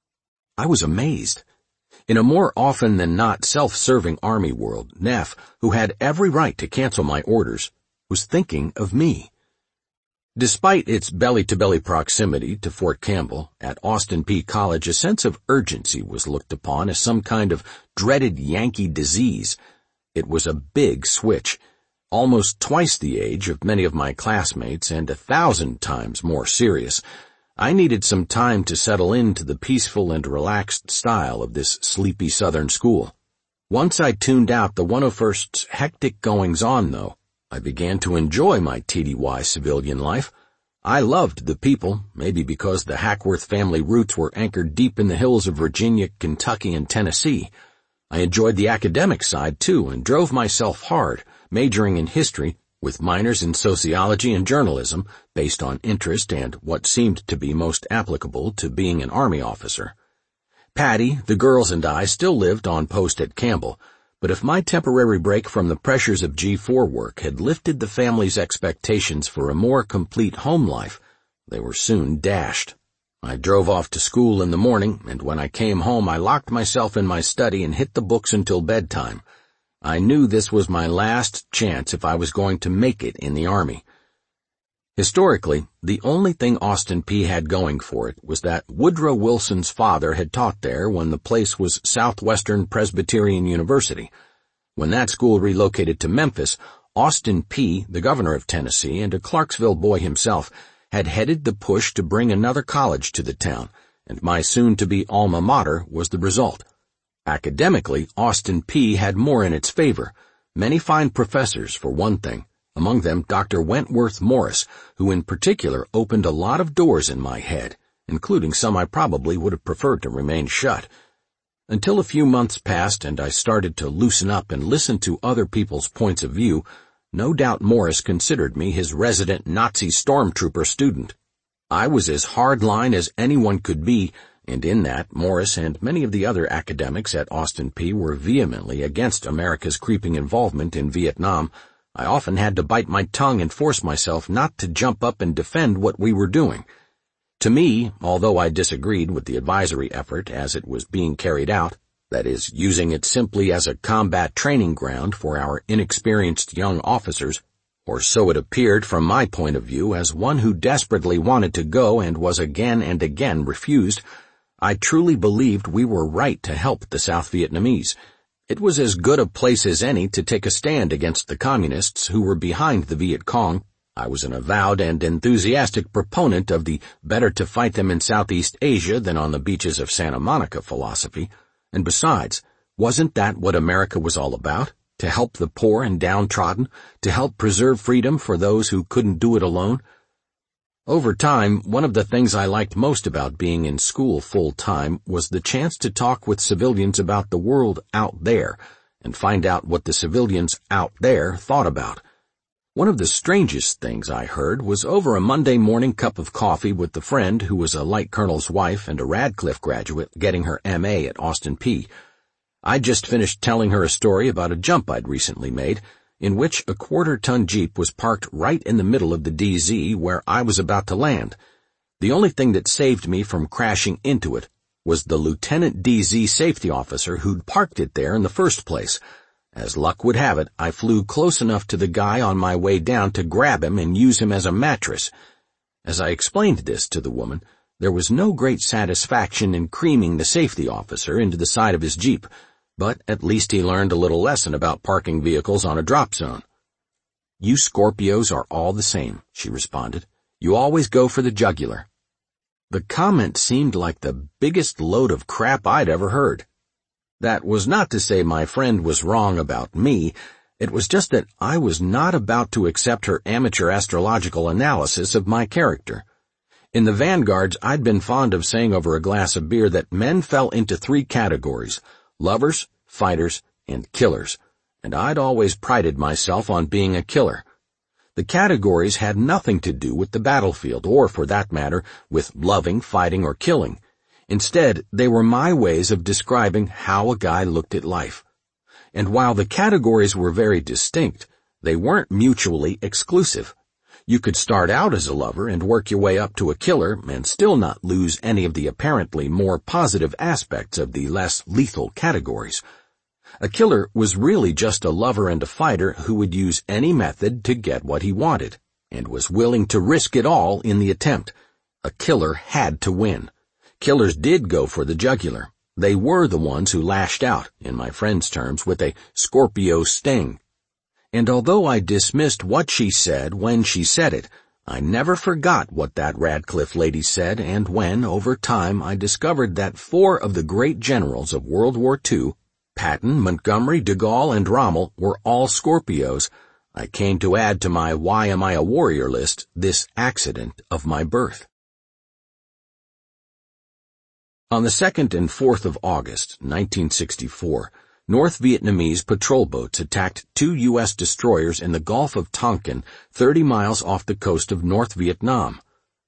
I was amazed. In a more often than not self-serving Army world, Neff, who had every right to cancel my orders, was thinking of me. Despite its belly-to-belly proximity to Fort Campbell, at Austin Peay College a sense of urgency was looked upon as some kind of dreaded Yankee disease. It was a big switch, almost twice the age of many of my classmates and a thousand times more serious. I needed some time to settle into the peaceful and relaxed style of this sleepy southern school. Once I tuned out the one oh first's hectic goings-on, though, I began to enjoy my T D Y civilian life. I loved the people, maybe because the Hackworth family roots were anchored deep in the hills of Virginia, Kentucky, and Tennessee. I enjoyed the academic side, too, and drove myself hard, majoring in history, with minors in sociology and journalism, based on interest and what seemed to be most applicable to being an Army officer. Patty, the girls, and I still lived on post at Campbell, but if my temporary break from the pressures of G four work had lifted the family's expectations for a more complete home life, they were soon dashed. I drove off to school in the morning, and when I came home I locked myself in my study and hit the books until bedtime. I knew this was my last chance if I was going to make it in the Army. Historically, the only thing Austin Peay had going for it was that Woodrow Wilson's father had taught there when the place was Southwestern Presbyterian University. When that school relocated to Memphis, Austin Peay, the governor of Tennessee and a Clarksville boy himself, had headed the push to bring another college to the town, and my soon-to-be alma mater was the result. Academically, Austin Peay had more in its favor. Many fine professors, for one thing. Among them, Doctor Wentworth Morris, who in particular opened a lot of doors in my head, including some I probably would have preferred to remain shut. Until a few months passed and I started to loosen up and listen to other people's points of view, no doubt Morris considered me his resident Nazi stormtrooper student. I was as hardline as anyone could be, and in that, Morris and many of the other academics at Austin Peay were vehemently against America's creeping involvement in Vietnam. I often had to bite my tongue and force myself not to jump up and defend what we were doing. To me, although I disagreed with the advisory effort as it was being carried out, that is, using it simply as a combat training ground for our inexperienced young officers, or so it appeared from my point of view as one who desperately wanted to go and was again and again refused, I truly believed we were right to help the South Vietnamese. It was as good a place as any to take a stand against the communists who were behind the Viet Cong. I was an avowed and enthusiastic proponent of the better to fight them in Southeast Asia than on the beaches of Santa Monica philosophy. And besides, wasn't that what America was all about? To help the poor and downtrodden, to help preserve freedom for those who couldn't do it alone? Over time, one of the things I liked most about being in school full-time was the chance to talk with civilians about the world out there and find out what the civilians out there thought about. One of the strangest things I heard was over a Monday morning cup of coffee with a friend who was a light colonel's wife and a Radcliffe graduate getting her M A at Austin Peay. I'd just finished telling her a story about a jump I'd recently made, in which a quarter-ton Jeep was parked right in the middle of the D Z where I was about to land. The only thing that saved me from crashing into it was the Lieutenant D Z safety officer who'd parked it there in the first place. As luck would have it, I flew close enough to the guy on my way down to grab him and use him as a mattress. As I explained this to the woman, there was no great satisfaction in creaming the safety officer into the side of his Jeep, but at least he learned a little lesson about parking vehicles on a drop zone. "You Scorpios are all the same," she responded. "You always go for the jugular." The comment seemed like the biggest load of crap I'd ever heard. That was not to say my friend was wrong about me. It was just that I was not about to accept her amateur astrological analysis of my character. In the vanguards, I'd been fond of saying over a glass of beer that men fell into three categories: lovers, fighters, and killers, and I'd always prided myself on being a killer. The categories had nothing to do with the battlefield, or, for that matter, with loving, fighting, or killing. Instead, they were my ways of describing how a guy looked at life. And while the categories were very distinct, they weren't mutually exclusive. You could start out as a lover and work your way up to a killer and still not lose any of the apparently more positive aspects of the less lethal categories. A killer was really just a lover and a fighter who would use any method to get what he wanted, and was willing to risk it all in the attempt. A killer had to win. Killers did go for the jugular. They were the ones who lashed out, in my friend's terms, with a Scorpio sting. And although I dismissed what she said when she said it, I never forgot what that Radcliffe lady said, and when, over time, I discovered that four of the great generals of World War Two, Patton, Montgomery, de Gaulle, and Rommel, were all Scorpios, I came to add to my Why Am I a Warrior list this accident of my birth. On the second and fourth of August, nineteen sixty-four, North Vietnamese patrol boats attacked two U S destroyers in the Gulf of Tonkin, thirty miles off the coast of North Vietnam.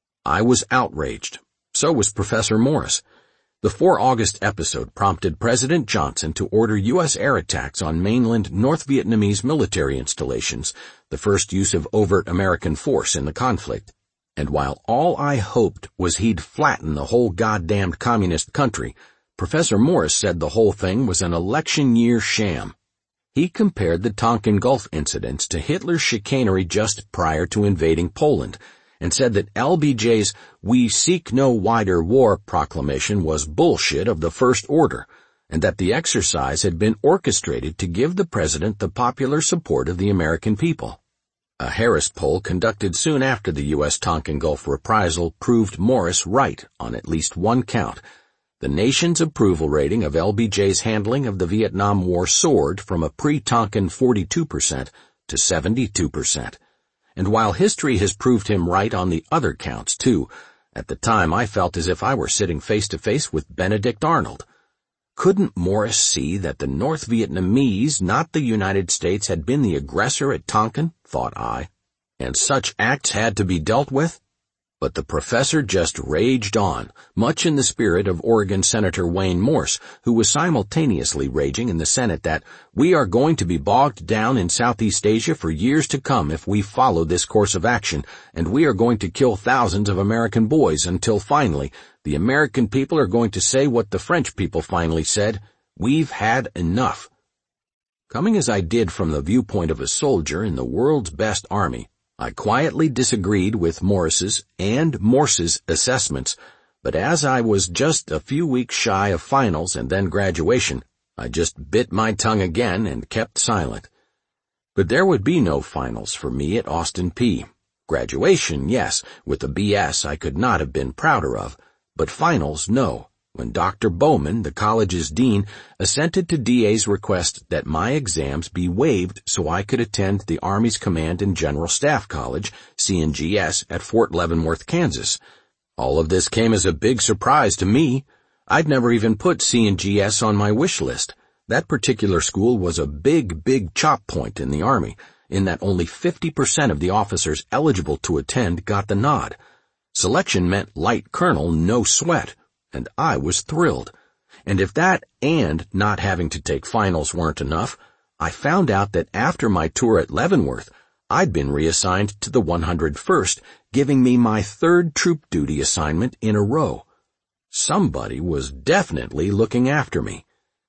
I was outraged. So was Professor Morris. The four August episode prompted President Johnson to order U S air attacks on mainland North Vietnamese military installations, the first use of overt American force in the conflict. And while all I hoped was he'd flatten the whole goddamned communist country, Professor Morris said the whole thing was an election year sham. He compared the Tonkin Gulf incidents to Hitler's chicanery just prior to invading Poland, and said that L B J's "We Seek No Wider War" proclamation was bullshit of the first order, and that the exercise had been orchestrated to give the president the popular support of the American people. A Harris poll conducted soon after the U S Tonkin Gulf reprisal proved Morris right on at least one count. The nation's approval rating of L B J's handling of the Vietnam War soared from a pre-Tonkin forty-two percent to seventy-two percent. And while history has proved him right on the other counts, too, at the time I felt as if I were sitting face-to-face with Benedict Arnold. Couldn't Morris see that the North Vietnamese, not the United States, had been the aggressor at Tonkin, thought I, and such acts had to be dealt with? But the professor just raged on, much in the spirit of Oregon Senator Wayne Morse, who was simultaneously raging in the Senate that we are going to be bogged down in Southeast Asia for years to come if we follow this course of action, and we are going to kill thousands of American boys until finally the American people are going to say what the French people finally said, we've had enough. Coming as I did from the viewpoint of a soldier in the world's best army, I quietly disagreed with Morris's and Morse's assessments, but as I was just a few weeks shy of finals and then graduation, I just bit my tongue again and kept silent. But there would be no finals for me at Austin Peay. Graduation, yes, with a B S I could not have been prouder of, but finals, no. When Doctor Bowman, the college's dean, assented to D A's request that my exams be waived so I could attend the Army's Command and General Staff College, C N G S, at Fort Leavenworth, Kansas. All of this came as a big surprise to me. I'd never even put C N G S on my wish list. That particular school was a big, big chop point in the Army, in that only fifty percent of the officers eligible to attend got the nod. Selection meant light colonel, no sweat. And I was thrilled. And if that and not having to take finals weren't enough, I found out that after my tour at Leavenworth, I'd been reassigned to the one hundred first, giving me my third troop duty assignment in a row. Somebody was definitely looking after me.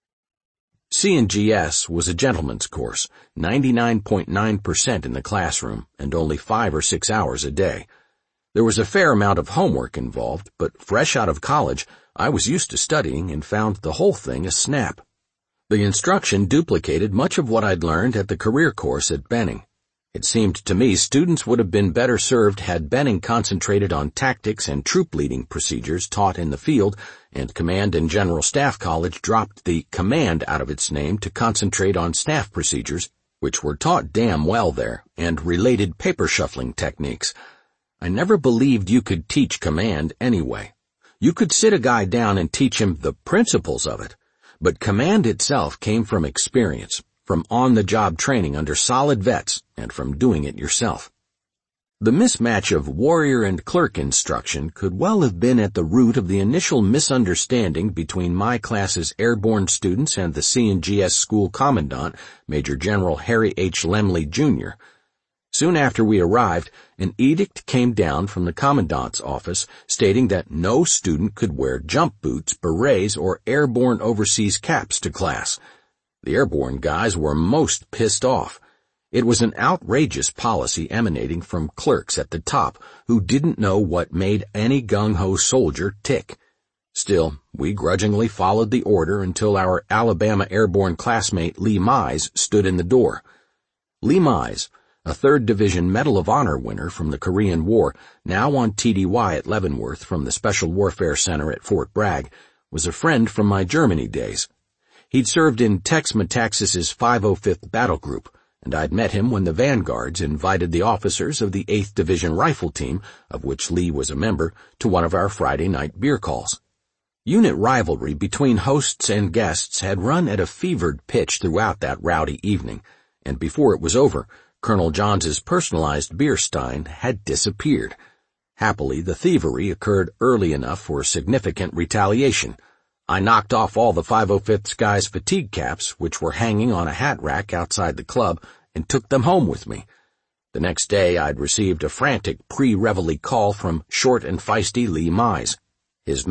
C N G S was a gentleman's course, ninety-nine point nine percent in the classroom, and only five or six hours a day. There was a fair amount of homework involved, but fresh out of college, I was used to studying and found the whole thing a snap. The instruction duplicated much of what I'd learned at the career course at Benning. It seemed to me students would have been better served had Benning concentrated on tactics and troop-leading procedures taught in the field, and Command and General Staff College dropped the command out of its name to concentrate on staff procedures, which were taught damn well there, and related paper-shuffling techniques. I never believed you could teach command anyway. You could sit a guy down and teach him the principles of it, but command itself came from experience, from on-the-job training under solid vets, and from doing it yourself. The mismatch of warrior and clerk instruction could well have been at the root of the initial misunderstanding between my class's airborne students and the C and G S school commandant, Major General Harry H. Lemley, Junior Soon after we arrived, an edict came down from the commandant's office stating that no student could wear jump boots, berets, or airborne overseas caps to class. The airborne guys were most pissed off. It was an outrageous policy emanating from clerks at the top who didn't know what made any gung-ho soldier tick. Still, we grudgingly followed the order until our Alabama airborne classmate Lee Mize stood in the door. Lee Mize, a third Division Medal of Honor winner from the Korean War, now on T D Y at Leavenworth from the Special Warfare Center at Fort Bragg, was a friend from my Germany days. He'd served in Tex Metaxas's five oh fifth Battle Group, and I'd met him when the Vanguards invited the officers of the eighth Division Rifle Team, of which Lee was a member, to one of our Friday night beer calls. Unit rivalry between hosts and guests had run at a fevered pitch throughout that rowdy evening, and before it was over, Colonel Johns's personalized beer stein had disappeared. Happily, the thievery occurred early enough for significant retaliation. I knocked off all the five oh fifth guys' fatigue caps, which were hanging on a hat rack outside the club, and took them home with me. The next day I'd received a frantic pre-reveille call from short and feisty Lee Mize.